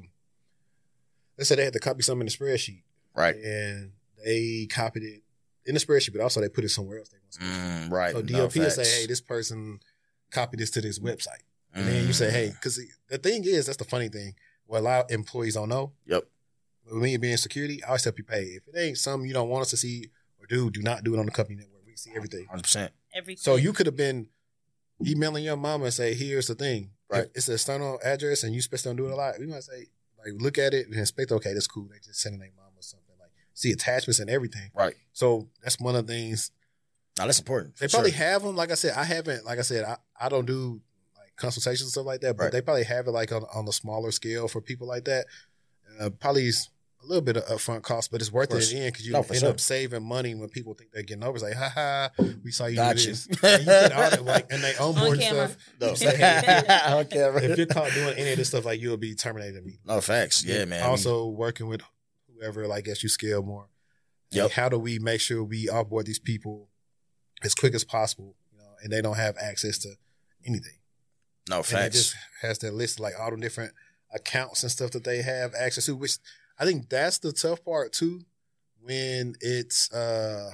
let's say they had to copy something in the spreadsheet. Right. And they copied it in the spreadsheet, but also they put it somewhere else. They want to Mm, right. So No D L P will say, facts. hey, this person copied this to this website. And then you say, hey, because the thing is, that's the funny thing. What a lot of employees don't know. Yep. When you be in security, I always tell people, hey, if it ain't something you don't want us to see or do, do not do it on the company network. We see everything. one hundred percent. Every So you could have been emailing your mama and say, here's the thing. Right. If it's an external address and you supposed to do it a lot. We might say, like, look at it and inspect, okay, that's cool. They just sending their mom or something. Like, see attachments and everything. Right. So that's one of the things. Now that's important. They for probably sure. have them. Like I said, I haven't, like I said, I, I don't do like consultations and stuff like that, but Right. they probably have it like on, on a smaller scale for people like that. Uh, probably is a little bit of upfront cost, but it's worth course. it in the end because you No, for end sure. up saving money when people think they're getting over. It's like, ha ha, we saw you Got do you. this. And you get all that, like, and they onboard On camera. stuff. No. Say, hey, I don't care. if you're caught doing any of this stuff, like you'll be terminated immediately. No facts. Yeah, man. Also working with whoever, like, as you scale more. Yep. Like, how do we make sure we onboard these people as quick as possible, you know, and they don't have access to anything? no And it facts. just has that list of like all the different accounts and stuff that they have access to, which I think that's the tough part too, when it's uh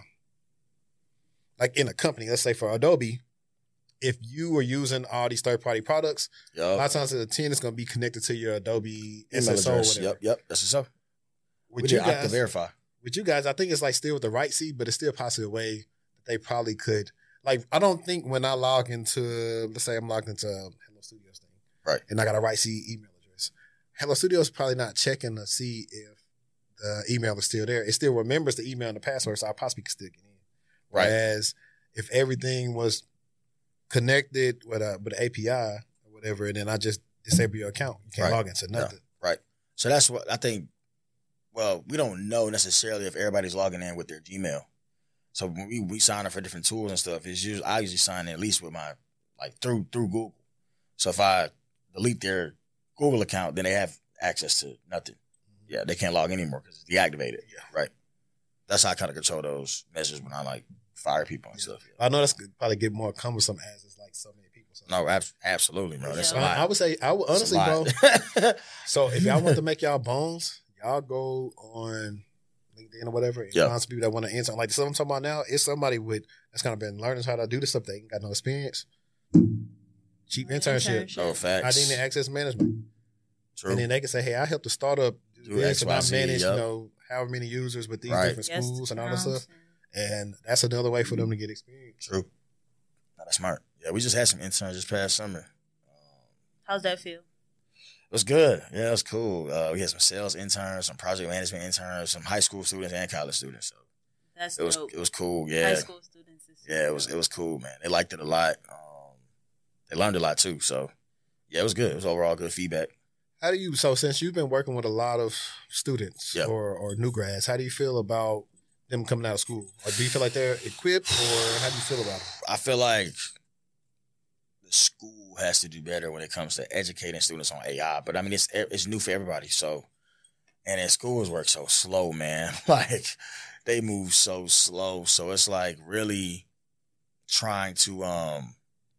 like in a company, let's say for Adobe, if you are using all these third party products, a lot Yep. of times the ten is going to be connected to your Adobe Email S S O or address. whatever. Yep. Yep. That's what's up. With We you did Okta guys, Verify. with you guys, I think it's like still with the right seed, but it's still possibly a way that they probably could. Like, I don't think when I log into, let's say I'm logged into Hello Studios thing, Right. and I got a right seed email address. Hello Studios is probably not checking to see if the email is still there. It still remembers the email and the password, so I possibly could still get in. Right. Whereas if everything was connected with a with an A P I or whatever, and then I just disable your account, you can't Right. log into nothing. Right. So that's what I think. Well, we don't know necessarily if everybody's logging in with their Gmail. So when we, we sign up for different tools and stuff, it's usually I usually sign in at least with my like through through Google. So if I delete their Google account, then they have access to nothing. Yeah, they can't log in anymore because it's deactivated. Yeah. Right. That's how I kind of control those measures when I like fire people and stuff. I know that's could probably get more cumbersome as it's like so many people. So. No, ab- absolutely, bro. That's Yeah. a lot. I, I would say, I would honestly, bro. So if y'all want to make y'all bones, y'all go on LinkedIn or whatever and Yep. find some people that want to intern. Like the stuff I'm talking about now, it's somebody with that's kind of been learning how to do this stuff. They ain't got no experience. Cheap internship, Internship. No facts. identity access management, True. and then they can say, "Hey, I helped the startup do Do this, X, and Y, I Z, manage, yep. you know, however many users with these Right. different Yes, schools and all that accounts stuff." And that's another way for them to get experience. True. No, that's smart. Yeah, we just had some interns this past summer. Um, How's that feel? It was good. Yeah, it was cool. Uh, we had some sales interns, some project management interns, some high school students and college students. So That's it was dope. it was cool. Yeah, High school students. Is yeah, it was it was cool, man. They liked it a lot. Um, they learned a lot too. So yeah, it was good. It was overall good feedback. How do you? So since you've been working with a lot of students Yep. or or new grads, how do you feel about them coming out of school? Or do you feel like they're equipped, or how do you feel about it? I feel like the school has to do better when it comes to educating students on A I. But I mean, it's it's new for everybody. So, and then schools work so slow, man. Like they move so slow. So it's like really trying to, um,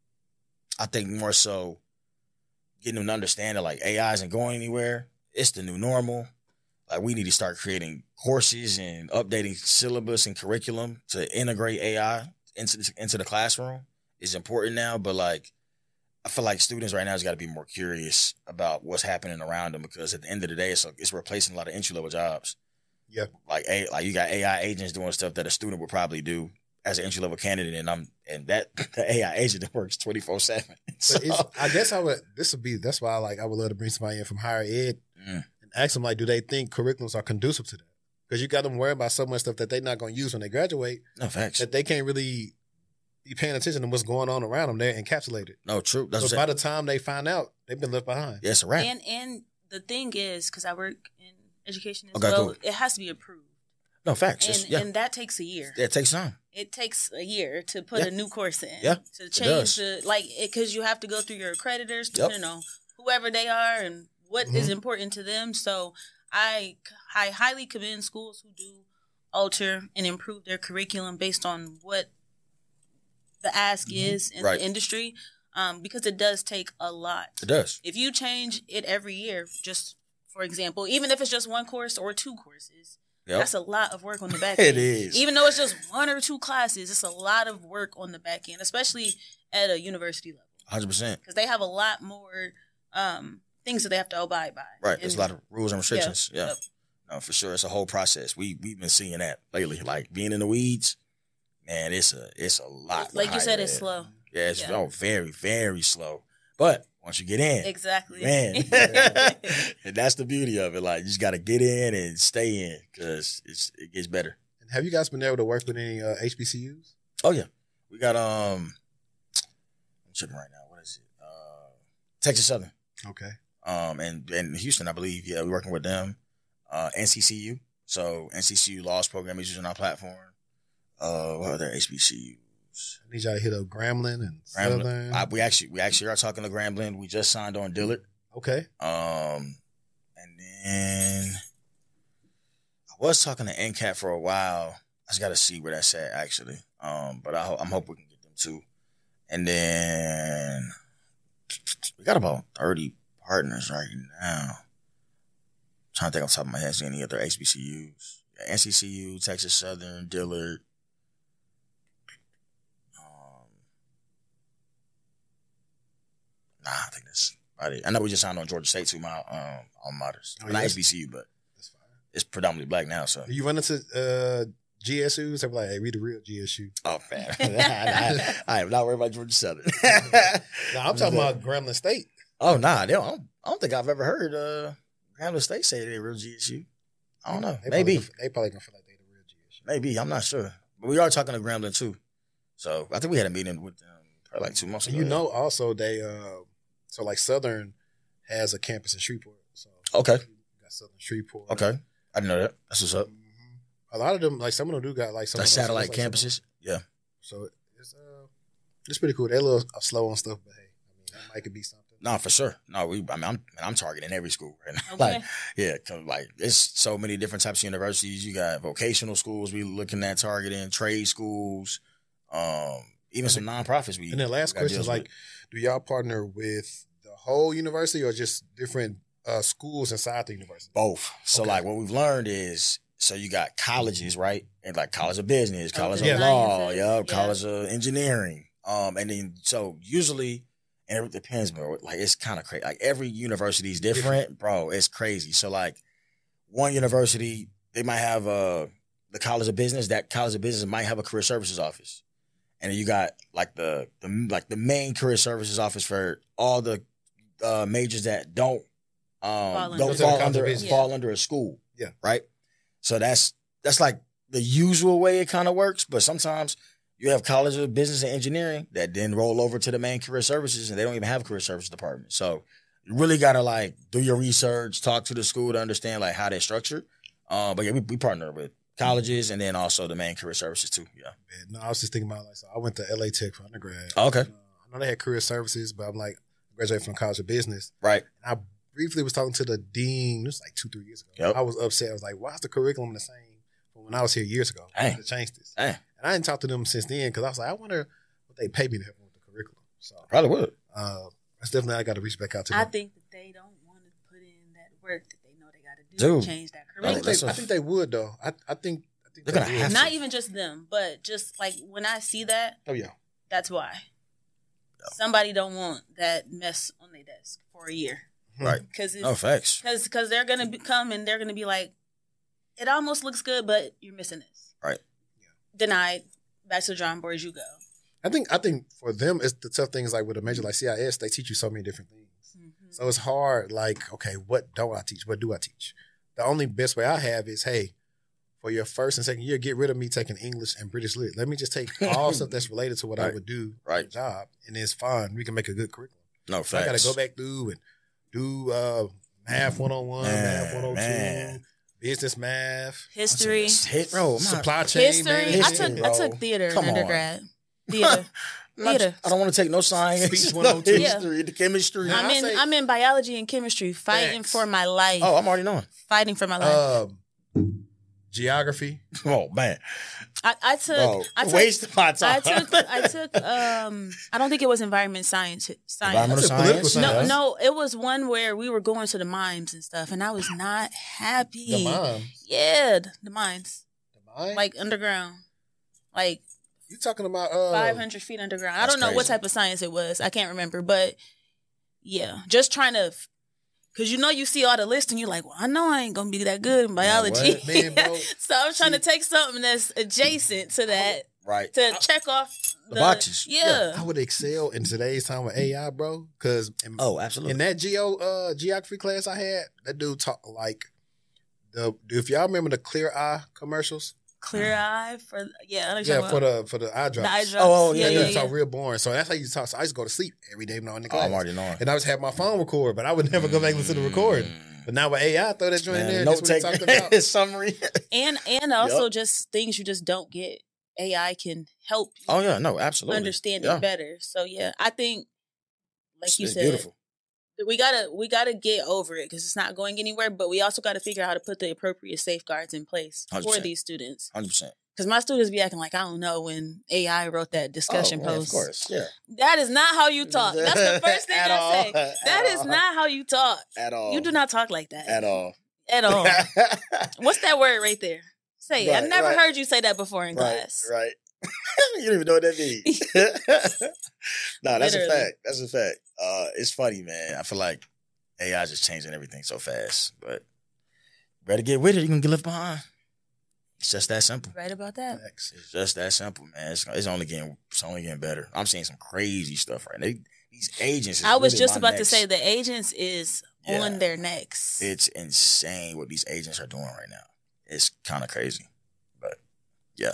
I think more so getting them to understand that like A I isn't going anywhere. It's the new normal. Like we need to start creating courses and updating syllabus and curriculum to integrate A I into into the classroom is important now. But like, I feel like students right now has got to be more curious about what's happening around them because at the end of the day, it's it's replacing a lot of entry level jobs. Yeah. Like a like you got A I agents doing stuff that a student would probably do as an entry level candidate, and I'm and that the A I agent that works twenty four seven. But it's, I guess I would. This would be. That's why I like. I would love to bring somebody in from higher ed Mm. and ask them like, do they think curriculums are conducive to that? Because you got them worried about so much stuff that they're not going to use when they graduate No facts. that they can't really be paying attention to what's going on around them. They're encapsulated. No true. That's So what by the time they find out, they've been left behind. yeah, it's a wrap. And and the thing is, because I work in education as Okay, well, cool. it has to be approved, no facts. and It's- yeah. and that takes a year. yeah, it takes time. It takes a year to put Yeah. a new course in. Yeah, to does. change the like because you have to go through your accreditors, to, Yep. you know, whoever they are and what is Mhm. important to them. So I I highly commend schools who do alter and improve their curriculum based on what the ask is in Right. the industry, um, because it does take a lot. It does. If you change it every year, just for example, even if it's just one course or two courses, Yep. that's a lot of work on the back It end. is. Even though it's just one or two classes, it's a lot of work on the back end, especially at a university level, one hundred percent. because they have a lot more um, things that they have to abide by. Right. There's a And- lot of rules and restrictions. Yeah. Yep. No, for sure. It's a whole process. We we've been seeing that lately. Like being in the weeds, man, it's a it's a lot. Like you with said, higher it's ed. slow. Yeah, it's Yeah. oh, very, very slow. But once you get in, Exactly. man, and that's the beauty of it. Like you just got to get in and stay in because it's it gets better. And have you guys been able to work with any uh, H B C Us? Oh yeah, we got um, I'm checking right now. What is it? Uh, Texas Southern. Okay. Um, and and Houston, I believe. Yeah, we're working with them. Uh, N C C U. So N C C U Laws Program is using our platform. Uh, what other H B C Us? I need y'all to hit up Grambling and Grambling. Southern. I, we actually we actually are talking to Grambling. We just signed on Dillard. okay. Um, and then I was talking to N C A T for a while. I just got to see where that's at actually. Um, but I ho- I'm hoping we can get them too. And then we got about thirty partners right now. I'm trying to think off the top of my head, is there any other H B C Us? Yeah, N C C U, Texas Southern, Dillard. Um, nah, I think that's about it. I know we just signed on Georgia State too, my um, alma maters. Oh, Not yeah? H B C U, but That's fine. it's predominantly black now. So, Do you run into uh, G S Us? They're like, hey, read the real G S U. oh man, I, I, I am not worried about Georgia Southern. No, I'm talking about Grambling State. Oh nah, they don't, I don't. I don't think I've ever heard uh, Grambling State say they're real G S U. I don't know. They Maybe, Probably, they probably gonna feel like they the real G S U. maybe. I'm not sure. But we are talking to Grambling too. So I think we had a meeting with them probably like two months And ago. you know, also they uh, so like Southern has a campus in Shreveport. So Okay. you got Southern Shreveport. Okay. I didn't know that. That's what's up. Mhm. A lot of them, like some of them, do got like some The of those- satellite like some of- campuses. Yeah. So it's uh, it's pretty cool. They're a little slow on stuff, but hey, I mean, that might could be something. No, for sure. No, we. I mean, I'm. I'm targeting every school right now. Okay. Like, yeah, 'cause, like it's so many different types of universities. You got vocational schools we looking at targeting, trade schools, um, Even some nonprofits. We and then last got question deals is like, with. do y'all partner with the whole university or just different uh, schools inside the university? Both. So Okay. like what we've learned is, so you got colleges, right? And like college of business, college Okay. of Yeah. law, Sciences, yeah, yeah. college of engineering. Um, and then so usually, and it depends, bro. Like it's kind of crazy. Like every university is different, bro. It's crazy. So like one university, they might have uh the college of business. That college of business might have a career services office, and then you got like the the like the main career services office for all the uh, majors that don't um Fall don't under- fall College of under business. fall under a school. Yeah. Right. So that's that's like the usual way it kind of works, but sometimes you have college of business and engineering that then roll over to the main career services, and they don't even have a career services department. So you really gotta like do your research, talk to the school to understand like how they're structured. Um, but yeah, we, we partner with colleges and then also the main career services too. Yeah. Man, no, I was just thinking about like, so I went to L A Tech for undergrad. Oh, okay. Uh, I know they had career services, but I'm like, I graduated from College of Business. Right. And I briefly was talking to the dean, this was like two, three years ago. Yep. I was upset. I was like, why is the curriculum the same from when I was here years ago? I Dang. had to change this. Dang. And I didn't talk to them since then because I was like, I wonder what they pay me to help them with the curriculum. So Probably would. uh, that's definitely, I got to reach back out to them. I think that they don't want to put in that work that they know they got to do Dude. to change that I curriculum. think, that's they, a- I think they would, though. I, I think, I think They're they gonna would. have to. Not even just them, but just like when I see that, Oh, yeah. that's why. Somebody don't want that mess on their desk for a year. Right. Because No facts. Because because they're gonna be, come and they're gonna be like, it almost looks good, but you're missing this. Right. Denied. Back to the drawing board you go. I think I think for them, it's the tough thing is like with a major like C I S, they teach you so many different things. Mm-hmm. So it's hard, like, okay, what don't I teach? What do I teach? The only best way I have is, hey, for your first and second year, get rid of me taking English and British Lit. Let me just take all stuff that's related to what I Right. would do Right. for the job, and it's fine. We can make a good curriculum. No So I got facts. to go back through and do uh, math one oh one, Man, math one oh two, man. business math, History. Hit, bro, I'm not- supply chain History. I management, took I bro. took theater Come in on. undergrad. Theater. I'm not- Theater. I don't want to take no science, Speech no one oh two. history, the chemistry. Nah, I'm I in say- I'm in biology and chemistry, fighting Facts. for my life. Oh, I'm already knowing. Fighting for my life. um, geography. Oh man, I, I took bro, I took waste my time. I took I took um I don't think it was environment science science. Environmental That's a political science. No, science. no, it was one where we were going to the mines and stuff, and I was not happy. The mom. Yeah, the, the mines, The mine? like underground, like you talking about uh, five hundred feet underground. I that's don't know what crazy. type of science it was. I can't remember, but yeah, just trying to, because you know you see all the lists and you're like, well, I know I ain't gonna be that good in biology. what? Man, bro, so I was trying see- to take something that's adjacent to that Right. to check off The the, boxes. Yeah. I would excel in today's time with A I, bro. Because in, Oh, absolutely. in that geo uh, geography class I had, that dude talk like the. If y'all remember the Clear Eye commercials, Clear eye for yeah. I know what yeah, you're for talking the for the eye about. drops. the eye drops. Oh, oh, yeah, that yeah, dude yeah. talk real boring. So that's how you talk. So I used to go to sleep every day now in the oh, class, I'm already knowing. and I just have my phone record, but I would never go back and listen to the recording. But now with A I, throw that joint in there. no That's what we talked take about. summary. and and also just things you just don't get. A I can help you Oh yeah, no, absolutely. understand Yeah. it better. So yeah, I think, like It's, you it's said, beautiful. we gotta we gotta get over it because it's not going anywhere. But we also got to figure out how to put the appropriate safeguards in place one hundred for percent. these students. Hundred percent. Because my students be acting like I don't know when A I wrote that discussion oh, man, post. of course, yeah. That is not how you talk. That's the first thing At I all. say. That At is all. not how you talk. At all. You do not talk like that at all. At all. What's that word right there? Say it. I Right, never right. heard you say that before in right, class. right. You don't even know what that means. No, that's Literally. a fact. That's a fact. Uh, it's funny, man. I feel like A I is just changing everything so fast, but better get with it. You're gonna get left behind. It's just that simple. Right about that. Facts. It's just that simple, man. It's, it's only getting it's only getting better. I'm seeing some crazy stuff right now. They, these agents. Is I was really just my about to next- say the agents is Yeah. on their necks. It's insane what these agents are doing right now. It's kind of crazy, but yeah.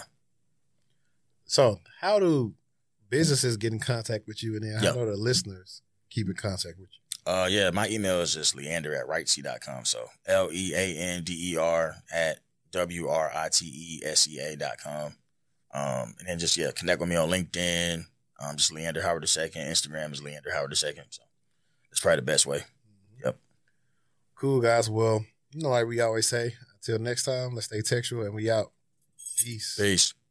So, how do businesses get in contact with you, and then how Yep. do the listeners keep in contact with you? Uh, yeah, my email is just leander at rightsea dot com. So L E A N D E R at W R I T E S E A dot com. Um, and then just, yeah, connect with me on LinkedIn. Um, just Leander Howard the Second. Instagram is Leander Howard the Second. So it's probably the best way. Yep. Cool, guys. Well, you know, like we always say, until next time, let's stay textual, and we out. Peace. Peace.